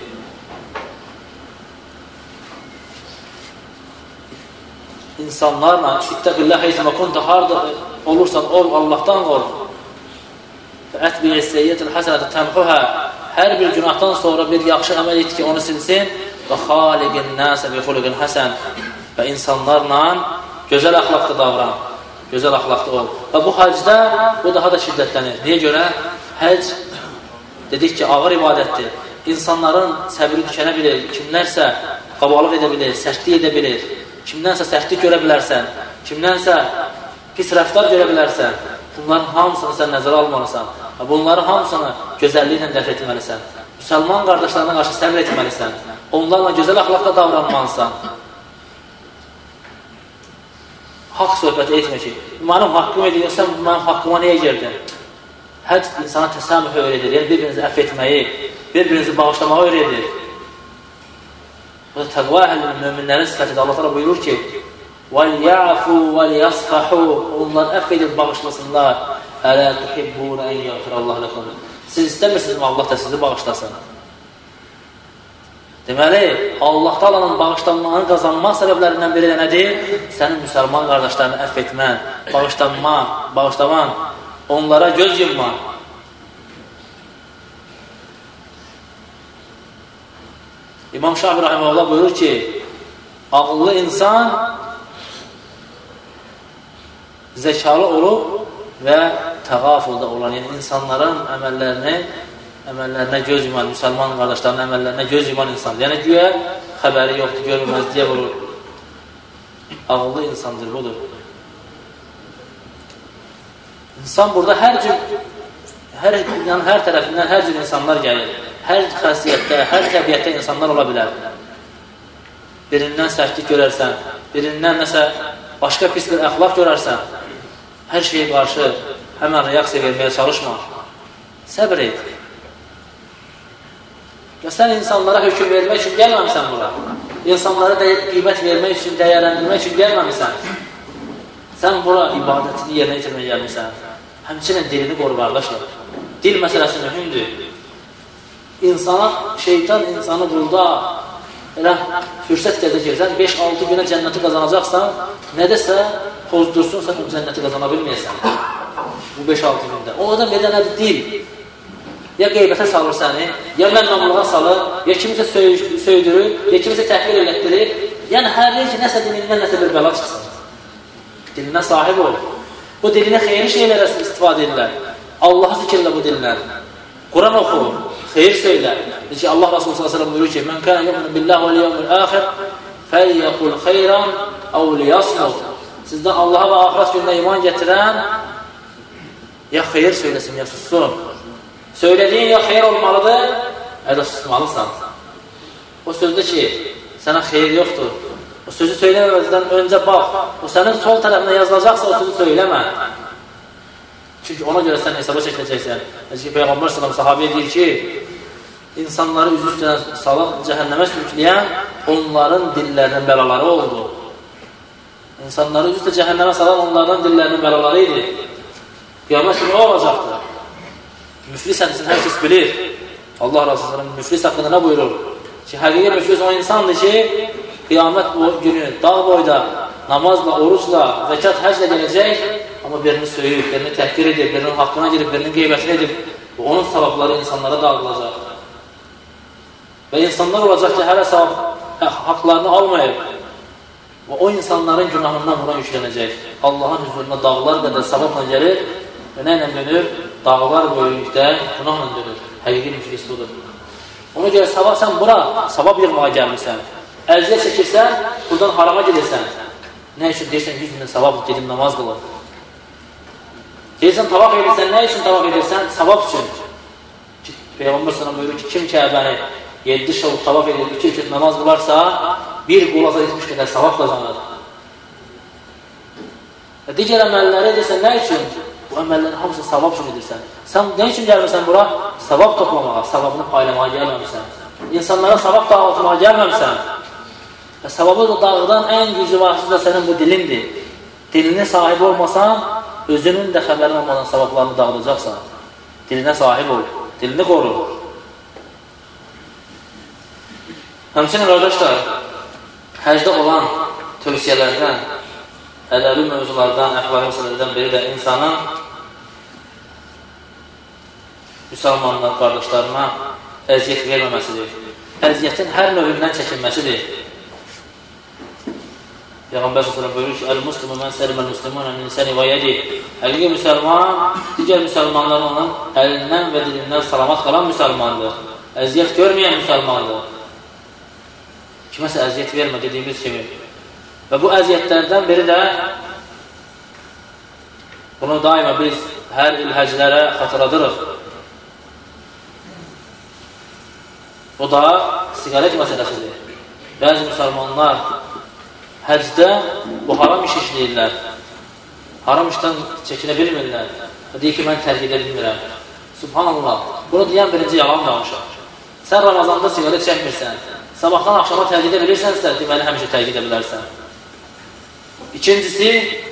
insanlarla ittəqillah heyzəmə kunta harda olursan ol, Allahdan qorx. Və ətbi'i seyyiyyətil həsənətə tənxuhə. Hər bir günahdan sonra bir yaxşı əməl et ki, onu silsin. Və xaliqin nəsə bi xuluqin həsən. Və insanlarla gözəl əxlaqda davran. Gözəl əxlaqda ol. Və bu həcdə bu daha da şiddətlənir. Niyə görə? Həc dedik ki, ağır ibadətdir. İnsanların səbiri tükənə bilir. Kimlərsə qabalıq edə bilir, sərtlik edə bilir. Kimdənsə sərtlik görə bilərsən. Kimdənsə pis rəftar görə bilərsən. Bunların hamısını sən nəzərə almalısan. Bunları hamısını gözəlliklə dəf etməlisən. Müsəlman qardaşlarına qarşı səbr etməlisən. Onlarla gözəl əxlaqda davranmalısan. Haqq söhbəti etmə ki, mənim haqqım edirsən, mənim haqqıma niyə girdin? Həc insana təsəmmüh öyrədir, yəni bir-birinizi əff etməyi, bir-birinizi bağışlamağı öyrədir. Bu da təqva əhlinin, möminlərin sifətidir. Allah təala buyurur ki, وَلْيَعْفُوا وَلْيَصْفَحُوا Onlar əff edib bağışlasınlar. Ələ tuhibbun ən yəğfirəllah ləkum. Siz istəmirsinizmi Allah da sizi bağışlasın? Deməli, Allah Taala'nın bağışlanmağını qazanmaq səbəblərindən biri də nədir? Sənin müsəlman qardaşlarını əff etmən, bağışlanma, bağışlaman, onlara göz yumman. İmam Şafi rahimehullah buyurur ki, ağıllı insan zəkalı olub və təğafulda olan, yəni insanların əməllərini, əməllərinə göz yuman, müsəlman qardaşlarının əməllərinə göz yuman insandır. Yəni, güya xəbəri yoxdur, görməzliyə vurur. Ağıllı insandır, budur. İnsan burada hər cür, hər, yəni hər tərəfindən hər cür insanlar gəlir. Hər xəsiyyətdə, hər təbiətdə insanlar ola bilər. Birindən sərtlik görərsən, birindən nəsə başqa pis bir əxlaq görərsən, hər şeyə qarşı həmən reaksiya verməyə çalışma. Səbr et. Və sən insanlara hökm vermək üçün gəlməmisən bura. İnsanlara qiymət vermək üçün, dəyərləndirmək üçün gəlməmisən. Sən bura ibadətini yerinə yetirməyə gəlmirsən. Həmçinin dilini qoru, qardaşlar. Dil məsələsi mühümdür. İnsana, şeytan insanı burada elə fürsət gəzəcəksən, beş altı günə cənnəti qazanacaqsan, nədəsə pozdursun, sən o cənnəti qazana bilməyəsən. Bu beş altı gündə. O adam edə nədir? Dil. Ya qeybətə salır səni, ya mənnamlığa salır, ya kimisə söydürür, ya kimisə təhqir elətdirir. Yəni, hər ki, nəsə dilindən nəsə bir bəla çıxsın. Dilinə sahib ol. Bu dilinə xeyri şeylərə istifadə edirlər. Allahı zikirlə bu dillər. Quran oxu, xeyir söylə. Ki, Allah Rasulü sallallahu aleyhi ve sellem buyurur ki, Mən kənə yu'minu billahi vəl yevmil əxir fəlyəqul xeyran əv liyasmud. Sizdən Allaha və axirət gününə iman gətirən ya xeyir söyləsin, ya sussun. Söylədiyin ya xeyir olmalıdır, ya da susmalısan. O sözdə ki, sənə xeyir yoxdur. O sözü söyləməməzdən öncə bax. O sənin sol tərəfinə yazılacaqsa, o sözü söyləmə. Çünki ona görə sən hesaba çəkiləcəksən. Çünki Peyğəmbər sallallahu sahabiyə deyir ki, insanları üzü üstünə salaq cəhənnəmə sürükləyən onların dillərinin bəlaları oldu. İnsanları üzü üstə cəhənnəmə salan onlardan dillərinin bəlaları idi. Qiyamət günü o olacaqdır. Müflis hədisini hər kəs bilir. Allah Rasulullah müflis haqqında nə buyurur? Ki, həqiqi müflis o insandır ki, qiyamət günü dağ boyda namazla, orucla, zəkat, həclə gələcək, amma birini söyüb, birini təhqir edib, birinin haqqına girib, birinin qeybətini edib, onun savabları insanlara dağılacaq. Və insanlar olacaq ki, hələ savab haqlarını almayıb. Və o insanların günahından buna yüklənəcək. Allahın hüzuruna dağlar qədər savabla gəlir və nə ilə dönür? Dağlar böyüklükdə günahla dönür. Həqiqi müflis budur. Ona görə savab, sən bura savab yığmağa gəlmirsən. Əziyyət çəkirsən, buradan harama gedirsən. Nə üçün deyirsən, yüz min savab gedim namaz qılır. Deyirsən, tavaf edirsən, nə üçün tavaf edirsən? Savab üçün. Peyğəmbər sana buyurur ki, kim Kəbəni yeddi şov tavaf edir, iki iki namaz qılarsa, bir qulaza etmiş qədər savab qazanır. Digər əməlləri edirsən, nə üçün? Bu əməllərin hamısı savab üçün edirsən. Sən nə üçün gəlmirsən bura? Savab toplamağa, savabını paylamağa gəlməmişsən. İnsanlara savab dağıtmağa gəlməmişsən. Və savabı da dağıdan ən güclü vasitə da sənin bu dilindir. Dilinə sahib olmasan, özünün də xəbərin olmadan savablarını dağıdacaqsan. Dilinə sahib ol, dilini qoru. Həmçinin qardaşlar, həcdə olan tövsiyələrdən, ədəbi mövzulardan, əxlaqi məsələlərdən biri də insanın müsəlmanlar qardaşlarına əziyyət verməməsidir. Əziyyətin hər növündən çəkinməsidir. Peyğəmbər s.ə.v buyurur ki, Əl-Muslimu mən səliməl-muslimunə min səni və yedi. Həqiqi müsəlman, digər müsəlmanların onun əlindən və dilindən salamat qalan müsəlmandır. Əziyyət görməyən müsəlmandır. Kiməsə əziyyət vermə dediyimiz kimi. Və bu əziyyətlərdən biri də bunu daima biz hər il həclərə xatırladırıq. Bu da siqaret məsələsidir. Bəzi müsəlmanlar həcdə bu haram iş işləyirlər. Haram işdən çəkinə bilmirlər. Deyir ki, mən tərk edə bilmirəm. Subhanallah. Bunu deyən birinci yalan danışır. Sən Ramazanda siqaret çəkmirsən. Sabahdan axşama tərk edə bilirsənsə, deməli həmişə tərk edə bilərsən. İkincisi,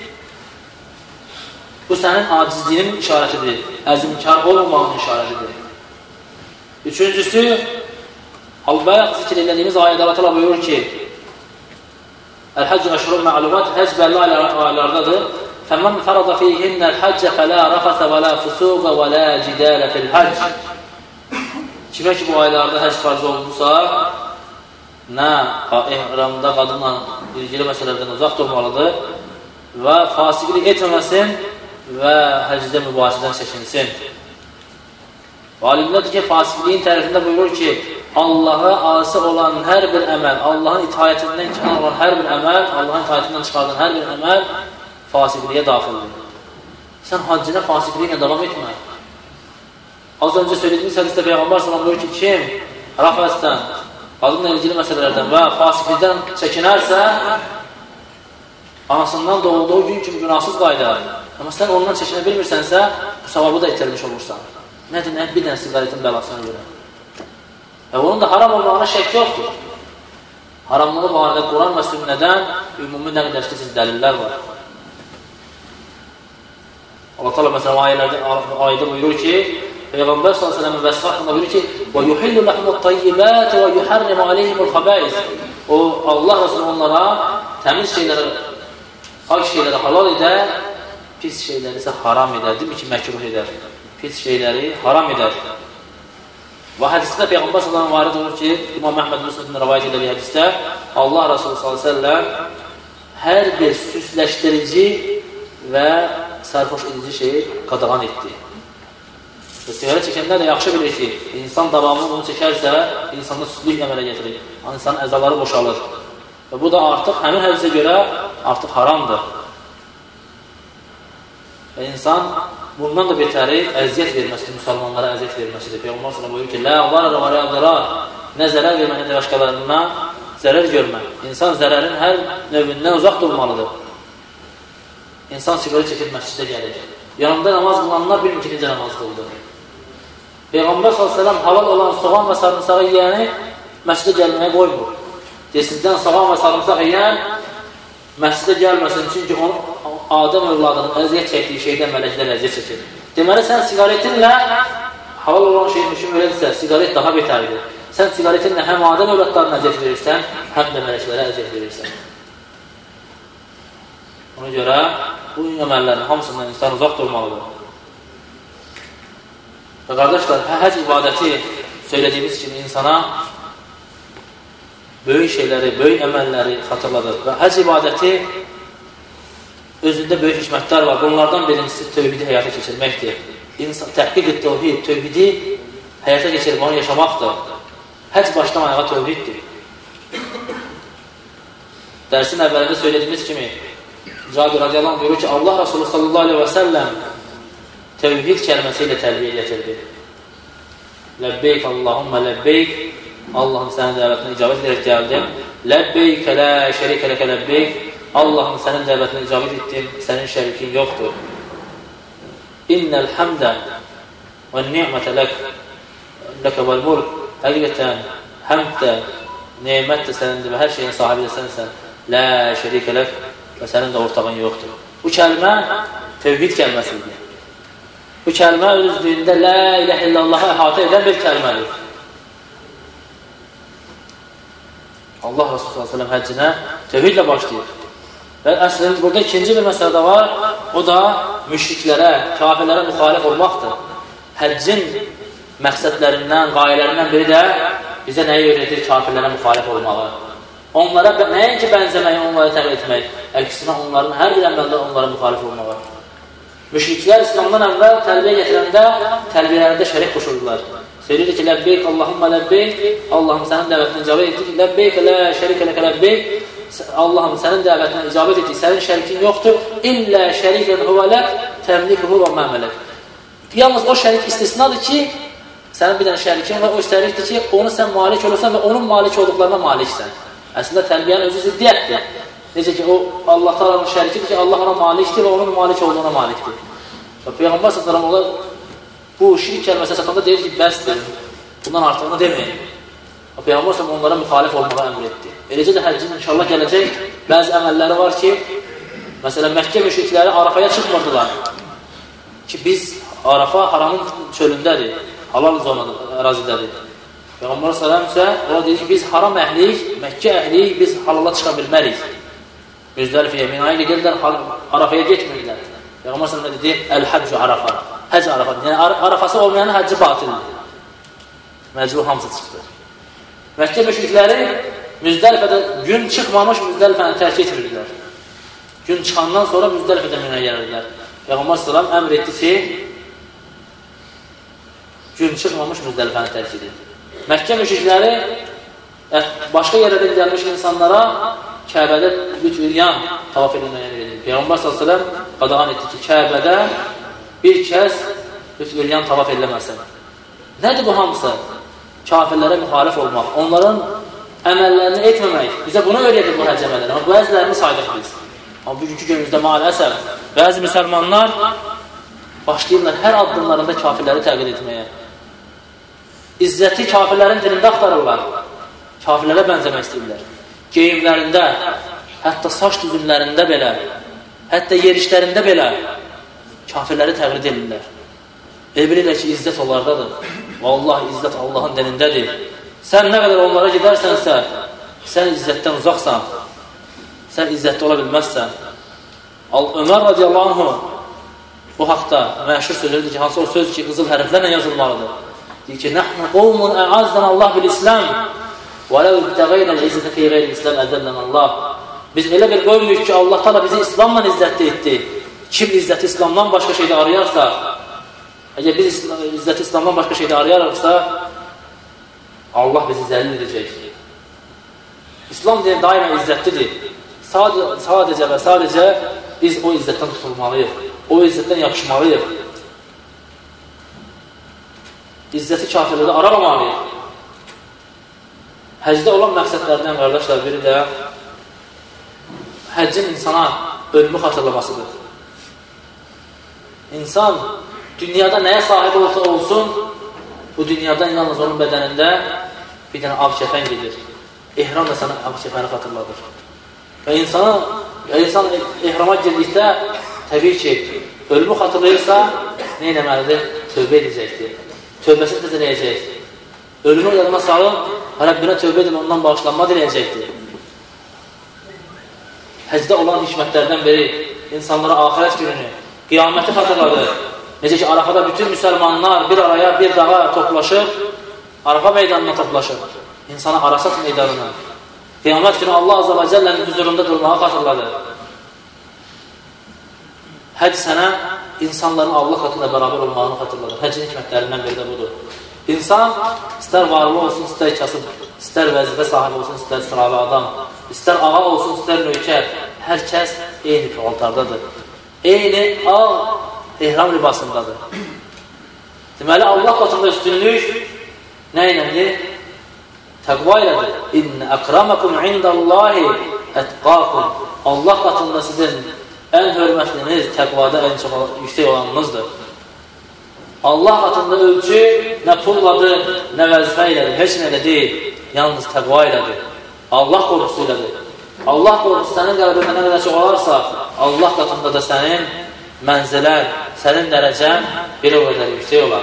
bu sənin acizliyinin işarətidir. Əzimkar olmamağın işarətidir. Üçüncüsü, Al-Bayaq zikr edildiğimiz ayədə Allah buyurur ki, Əl-Həcc əşhurun məlumat, həcc bəlli aylardadır. Fəmmən fərada fihinnəl həccə fələ rəfəsə və lə füsuqə və lə cidələ fil-həcc. Kimə ki bu aylarda həcc farzı olunursa, nə ehramda qadınla ilgili məsələlərdən uzaq durmalıdır və fasiqlik etməməsin və həcdə mübahisədən çəkinsin. Alimlərdir ki, fasiqliyin tərifində buyurur ki, Allaha asi olan hər bir əməl, Allahın itaətindən kənar olan hər bir əməl, Allahın itaətindən çıxardan hər bir əməl fasiqliyə daxildir. Sən haccına fasiqliyinə davam etmə. Az öncə söylədiyimiz hədisdə Peyğəmbər sallallahu əleyhi və səlləm buyurur ki, kim rəfəsdən, qadınla ilgili məsələlərdən və fasiqlikdən çəkinərsə, anasından doğulduğu gün kimi günahsız qaydar. Amma sən ondan çəkinə bilmirsənsə, bu savabı da itirmiş olursan. Nədir, nə? Bir dənə siqaretin bəlasına görə. Və onun da haram olmağına şək yoxdur. Haramlığı barədə Quran və sünnədən ümumi nə qədər siz dəlillər var. Allah Teala məsələn ayələrdə ayədə buyurur ki, Peyğəmbər sallallahu əleyhi və səlləm vəsif haqqında buyurur ki, "Və yuhillu lahmut-tayyibat və yuharrimu alayhimul-xaba'is." O Allah Rəsulü onlara təmiz şeyləri, pak şeyləri halal edər, pis şeyləri isə haram edər. Demir ki, məkruh edər. Pis şeyləri haram edər. Və hədisdə Peyğəmbər sallallahu əleyhi və səlləm varid olur ki, İmam Əhməd Müslim'in rivayet etdiyi hədisdə Allah Rəsulü sallallahu əleyhi və səlləm hər bir süsləşdirici və sərxoş edici şeyi qadağan etdi. Və siqaret çəkənlər də yaxşı bilir ki, insan davamlı bunu çəkərsə, insanda süslük əmələ gətirir. İnsanın əzaları boşalır. Və bu da artıq həmin hədisə görə artıq haramdır. Və insan bundan da betəri əziyyət verməsidir, müsəlmanlara əziyyət verməsidir. Peyğəmbər sallallahu əleyhi və səlləm buyurur ki, "Lə zarar və lə zarar." Nə zərər vermə, nə də başqalarına zərər görmə. İnsan zərərin hər növündən uzaq durmalıdır. İnsan siqaret çəkib məscidə gəlir. Yanında namaz qılanlar bir ikinci namaz qıldı. Peyğəmbər sallallahu əleyhi və səlləm halal olan soğan və sarımsağı yeyəni məscidə gəlməyə qoymur. Desindən soğan və sarımsaq yeyən məscidə gəlməsin, çünki onun Adəm övladının əziyyət çəkdiyi şeydən mələklər əziyyət çəkir. Deməli, sən siqaretinlə halal olan şeyin üçün öyrədirsə, siqaret daha betərdir. Sən siqaretinlə həm Adəm övladlarına əziyyət verirsən, həm də mələklərə əziyyət verirsən. Ona görə bu əməllərin hamısından insan uzaq durmalıdır. Və qardaşlar, həc ibadəti söylədiyimiz kimi insana böyük şeyləri, böyük əməlləri xatırladır. Və həc ibadəti özündə böyük hikmətlər var. Bunlardan birincisi tövhidi həyata keçirməkdir. İnsan, təhqiq tövhid, tövhidi həyata keçirib onu yaşamaqdır. Həc başdan ayağa tövhiddir. Dərsin əvvəlində söylədiyimiz kimi Cabir radiyallahu anh buyurur ki, Allah Resulü sallallahu aleyhi və səlləm tövhid kəlməsi ilə tərbiyə gətirdi. Ləbbeyk Allahumma ləbbeyk, Allahım sənin dəvətinə icabət edərək gəldim. Ləbbeyk lə şərikə ləkə ləbbeyk, Allahım sənin dəvətinə icabət etdim, sənin şərikin yoxdur. İnnəl həmdə və ni'mətə lək ləkə vəl mulk. Həqiqətən həmd də, neymət də sənindir və hər şeyin sahibi də sənsən. Lə şərikə lək və sənin də ortağın yoxdur. Bu kəlmə tövhid kəlməsidir. Bu kəlmə özlüyündə lə iləhə illallahı əhatə edən bir kəlmədir. Allah Resulü sallallahu aleyhi ve sellem həccinə tövhidlə başlayır. Və əslində burada ikinci bir məsələ də var, o da müşriklərə, kafirlərə müxalif olmaqdır. Həccin məqsədlərindən, qayələrindən biri də bizə nəyi öyrədir? Kafirlərə müxalif olmağı. Onlara nəinki bənzəməyi, onlara təqlid etmək, əksinə onların hər bir əməldə onlara müxalif olmağı. Müşriklər İslamdan əvvəl təlbiyə gətirəndə təlbiyələrində şərik qoşurdular. Söyləyir ki, ləbbeyk, Allahumma ləbbeyk, Allahım sənin dəvətinə icabət etdik, ləbbeyk, lə şərikə ləkə ləbbeyk, Allahım sənin dəvətinə icabət etdik, sənin şərikin yoxdur, illə şərikən huvə lək, təmlikuhu və məmələk. Yalnız o şərik istisnadır ki, sənin bir dənə şərikin və o şərikdir ki, onu sən malik olursan və onun malik olduqlarına maliksən. Əslində tərbiyənin özü ziddiyyətdir. Necə ki, o Allah Taala'nın şərikidir ki, Allah ona malikdir və onun malik olduğuna malikdir. Və Peyğəmbər sallallahu əleyhi və səlləm bu şirk kəlməsi çatanda deyir ki, bəsdir. Bundan artığını deməyin. Və Peyğəmbər sallallahu onlara müxalif olmağa əmr etdi. Eləcə də həccin inşallah gələcək bəzi əməlləri var ki, məsələn, Məkkə müşrikləri Arafaya çıxmırdılar. Ki, biz Arafa haramın çölündədir, halal zonadır, ərazidədir. Peyğəmbər sallallahu əleyhi və səlləm isə o deyir ki, biz haram əhliyik, Məkkə əhliyik, biz halala çıxa bilmərik. Müzdəlifəyə, Minaya gedirlər, Arafaya getmirlər. Peyğəmbər sallallahu əleyhi və səlləm dedi, Əl-Həccu Arafa, həcc Arafadır. Yəni, Arafası olmayanın həcci batildir. Məcbur hamısı çıxdı. Məkkə müşrikləri Müzdəlifədə gün çıxmamış Müzdəlifəni tərk etmirdilər. Gün çıxandan sonra Müzdəlifədə Minaya gəlirdilər. Peyğəmbər sallallahu əleyhi və səlləm əmr etdi ki, gün çıxmamış Müzdəlifəni tərk edir. Məkkə müşrikləri başqa yerlərdən gəlmiş insanlara Kəbədə lütfüryan tavaf edilməyə verir. Peyğəmbər sallallahu əleyhi və səlləm qadağan etdi ki, Kəbədə bir kəs lütfüryan tavaf ediləməsin. Nədir bu hamısı? Kafirlərə müxalif olmaq, onların əməllərini etməmək. Bizə bunu öyrədir bu həcc əməlləri. Amma bəzilərini saydıq biz. Amma bugünkü günümüzdə maalesef bəzi müsəlmanlar başlayırlar hər addımlarında kafirləri təqlid etməyə. İzzəti kafirlərin dilində axtarırlar. Kafirlərə bənzəmək istəyirlər. Geyimlərində, hətta saç düzümlərində belə, hətta yerişlərində belə kafirləri təqlid edirlər. Elə bilirlər ki, izzət onlardadır. Vallahi izzət Allahın dilindədir. Sən nə qədər onlara gedərsənsə, sən izzətdən uzaqsan, sən izzətdə ola bilməzsən. Ömər radiyallahu anhu bu haqda məşhur sözüdür ki, hansı o söz ki, qızıl hərflərlə yazılmalıdır. Deyir ki, nəhnu qovmun əazzən Allah bil-İslam və ləv ibtəqeynəl izzətə fi qeyri-İslam əzəllən Allah. Biz elə bir qoymuyuz ki, Allah Taala bizi İslamla izzətli etdi. Kim izzəti İslamdan başqa şeydə arayarsa, əgər biz izzəti İslamdan başqa şeydə arayarıqsa, Allah bizi zəlil edəcək. İslam deyən daima izzətlidir. Sadəcə, sadəcə və sadəcə biz o izzətdən tutulmalıyıq. O izzətdən yapışmalıyıq. İzzəti kafirlərdə aramamalıyıq. Həcdə olan məqsədlərdən, qardaşlar, biri də həccin insana ölümü xatırlamasıdır. İnsan dünyada nəyə sahib olsa olsun, bu dünyadan yalnız onun bədənində bir dənə ağ kəfən gedir. Ehram da sana ağ kəfəni xatırladır. Və insana, insan ehrama girdikdə təbii ki, ölümü xatırlayırsa, nə eləməlidir? Tövbə edəcəkdir. Tövbəsini təzələyəcək. Ölümü yadına salıb, Rəbbinə tövbə edin, ondan bağışlanma diləyəcəkdir. Həcdə olan hikmətlərdən biri insanlara axirət gününü, qiyaməti xatırladır. Necə ki, Arafada bütün müsəlmanlar bir araya, bir dağa toplaşır, Arafa meydanına toplaşır, insana Arasat meydanına. Qiyamət günü Allah Azza və Cəllənin huzurunda durmağı xatırladı. Həc sənə insanların Allah qatında bərabər olmağını xatırladı. Həccin hikmətlərindən biri də budur. İnsan istər varlı olsun, istər kasıb, istər vəzifə sahibi olsun, istər sıravi adam, istər ağa olsun, istər nökər, hər kəs eyni paltardadır. Eyni ağ ehram libasındadır. Deməli, Allah qatında üstünlük nə iləndir? Təqva ilədir. İnnə əkramakum indallahi ətqakum. Allah qatında sizin ən hörmətliniz, təqvada ən çox yüksək olanınızdır. Allah qatında ölçü nə pulladır, nə vəzifə ilədir, heç nə ilə deyil, yalnız təqva ilədir. Allah qorxusu ilədir. Allah qorxusu sənin qəlbində nə qədər çox olarsa, Allah qatında da sənin mənzilər, sənin dərəcən bir o qədər yüksək olar.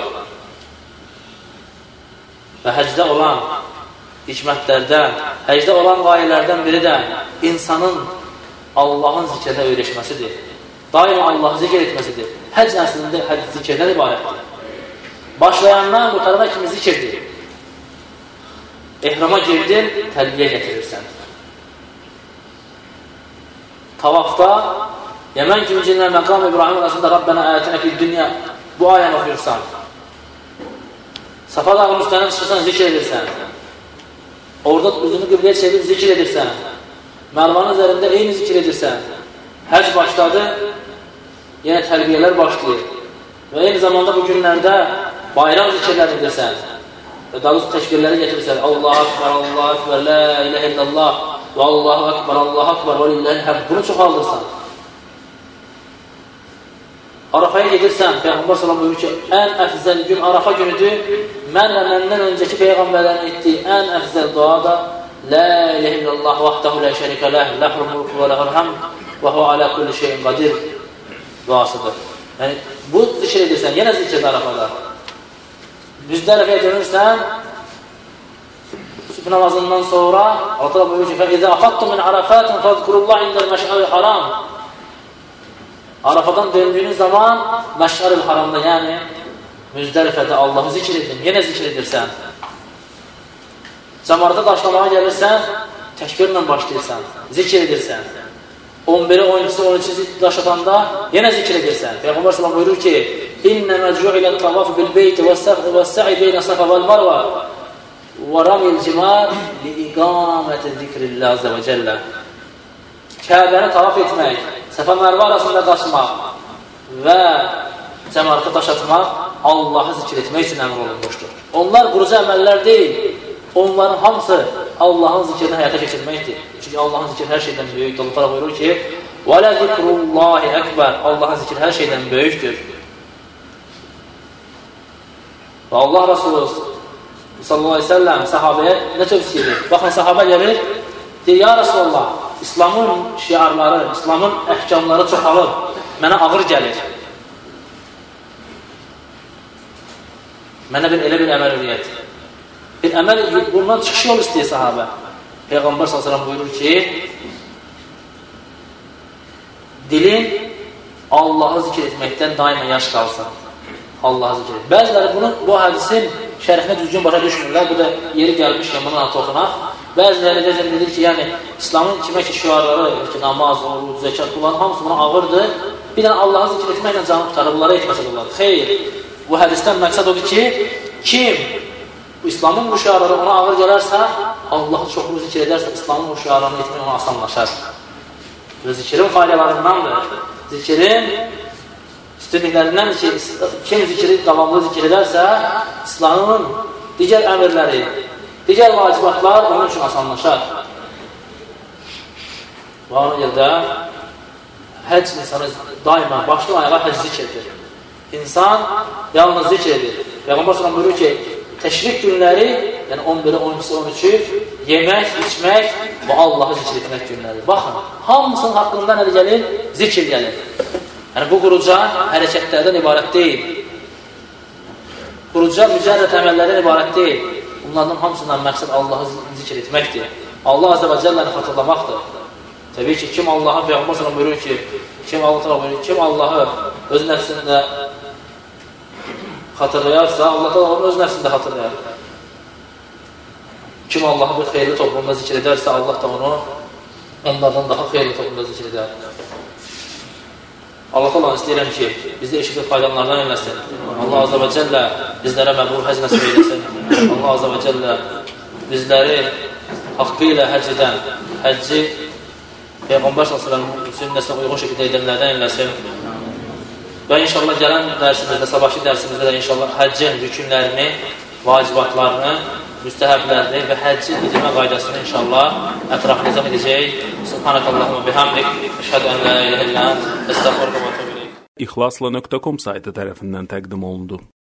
Və həcdə olan hikmətlərdən, həcdə olan qayələrdən biri də insanın Allahın zikrinə öyrəşməsidir. Daima Allahı zikr etməsidir. Həc əslində həc zikirdən ibarətdir. Başlayandan qutarana kimi zikirdir. Ehrama girdin, təlbiyə getirirsən. Tavafda Yəmən kimi cinlər məqam İbrahim arasında Rabbənə əyətinə fil dünya bu ayəni oxuyursan. Safa dağının üstəndən çıxırsan, zikr edirsən. Orada üzünü qibləyə çevirib zikr edirsən. Mərvanın üzərində eyni zikr edirsən. Həc başladı, yenə tərbiyələr başlayır. Və eyni zamanda bu günlərdə bayram zikirlər edirsən. Və dalus təşkilləri getirirsən. Allahu Akbar, Allahu Akbar, la ilahe illallah və Allahu Akbar, Allahu Akbar və lillahi həmd. Bunu çoxaldırsan. Arafaya gedirsən, Peyğəmbər sallallahu buyurur ki, ən əfzəl gün Arafa günüdür. Mən və məndən öncəki Peyğəmbərlərin etdiyi ən əfzəl dua da La ilahe illallah vahdahu la şərikə ləh, ləhul mulku və ləhul həmd və hu alə kulli şeyin qadir duasıdır. Yəni, bu zikr edirsən, yenə zikr Arafada. Müzdəlifəyə dönürsən, sübh namazından sonra Allah buyurur ki, فَإِذَا أَفَضْتُمْ مِنْ عَرَفَاتٍ فَاذْكُرُوا اللّٰهِ عِنْدَ الْمَشْعَرِ الْحَرَامِ Arafadan döndüyünüz zaman Məş'ar-ül Haramda, yəni Müzdəlifədə Allahı zikr edin, yenə zikr edirsən. Cəmarata daşlamağa gəlirsən, təkbirlə başlayırsan, zikr edirsən. on biri, on ikisi, on üçü daş atanda yenə zikr edirsən. Peyğəmbər sallallahu buyurur ki, İnnəmə cü'ilə tavaf bil-beyti və-sə'i beynə safa vəl-marva və ramil cimar li-iqaməti zikrillah azə və cəllə. Kəbəni tavaf etmək, Səfa Mərva arasında qaçmaq və cəmarata daş atmaq Allahı zikr etmək üçün əmr olunmuşdur. Onlar qurucu əməllər deyil, onların hamısı Allahın zikrini həyata keçirməkdir. Çünki Allahın zikri hər şeydən böyükdür. Allah buyurur ki, وَلَا ذِكْرُ اللّٰهِ əəkbər. Allahın zikri hər şeydən böyükdür. Və Allah Resulü sallallahu aleyhi ve sellem sahabəyə nə tövsiyə edir? Baxın, sahabə gəlir, deyir, ya Resulullah, İslamın şiarları, İslamın əhkamları çoxalır, mənə ağır gəlir. Mənə bir elə bir əməl öyrət. Bir əməl, bundan çıxış yol istəyir sahabə. Peyğəmbər sallallahu aleyhi ve sellem buyurur ki, dilin Allahı zikr etməkdən daima yaş qalsın. Allahı zikr et. Bəziləri bunu, bu hədisin şərəfinə düzgün başa düşmürlər. Bu da yeri gəlmişkən bunun altı oxunaq. Bəziləri də dedir ki, yəni İslamın kimə ki şüarları, ki, namaz, oruc, zəkat, bunların hamısı buna ağırdır. Bir dənə Allahı zikr etməklə canı tutarır, bunlara etməsə olar. Xeyr, bu hədisdən məqsəd odur ki, kim bu İslamın bu şüarları ona ağır gələrsə, Allahı çoxlu zikr edərsə, İslamın bu şüarlarını etmək ona asanlaşar. Və zikrin faydalarındandır. Zikrin üstünlüklərindən ki, kim zikri davamlı zikr edərsə, İslamın digər əmirləri, digər vacibatlar onun üçün asanlaşar. Və ona görə də həc insanı daima başlı ayağa həc zikr edir. İnsan yalnız zikr edir. Peyğəmbər sallallahu buyurur ki, təşrik günləri, yəni on biri, on ikisi, on üçü yemək, içmək və Allahı zikr etmək günləri. Baxın, hamısının haqqında nədir gəlir? Zikr gəlir. Yəni, bu quruca hərəkətlərdən ibarət deyil. Quruca mücərrət əməllərdən ibarət deyil. Bunlardan hamısından məqsəd Allahı zikr etməkdir. Allah Azə və Cəlləni xatırlamaqdır. Təbii ki, kim Allah'a, Peyğəmbər sallallahu buyurur ki, kim Allah'a buyurur, kim Allah'ı öz nəfsində xatırlayarsa, Allah da onu öz nəfsində xatırlayar. Kim Allahı bir xeyirli toplumda zikr edərsə, Allah da onu onlardan daha xeyirli toplumda zikr edər. Allah Allah istəyirəm ki, bizi eşidib faydalarından eləsin. Allah Azza və Cəllə bizlərə məqbul həcc nəsib eyləsin. Allah Azza və Cəllə bizləri haqqı ilə həcc edən, həcci Peyğəmbər sallallahu əleyhi və səlləm sünnəsinə uyğun şəkildə edənlərdən eləsin. Və inşallah gələn dərsimizdə, sabahki dərsimizdə də inşallah həccin rükünlərini, vacibatlarını, müstəhəblərini və həccin edilmə qaydasını inşallah ətraflı izah edəcək. Subhanakallahumma bihamdik, əşhədu ən la ilahə illə ənt, əstəğfiruka və etûbu ileyk. İxlasla nöqtə com saytı tərəfindən təqdim olundu.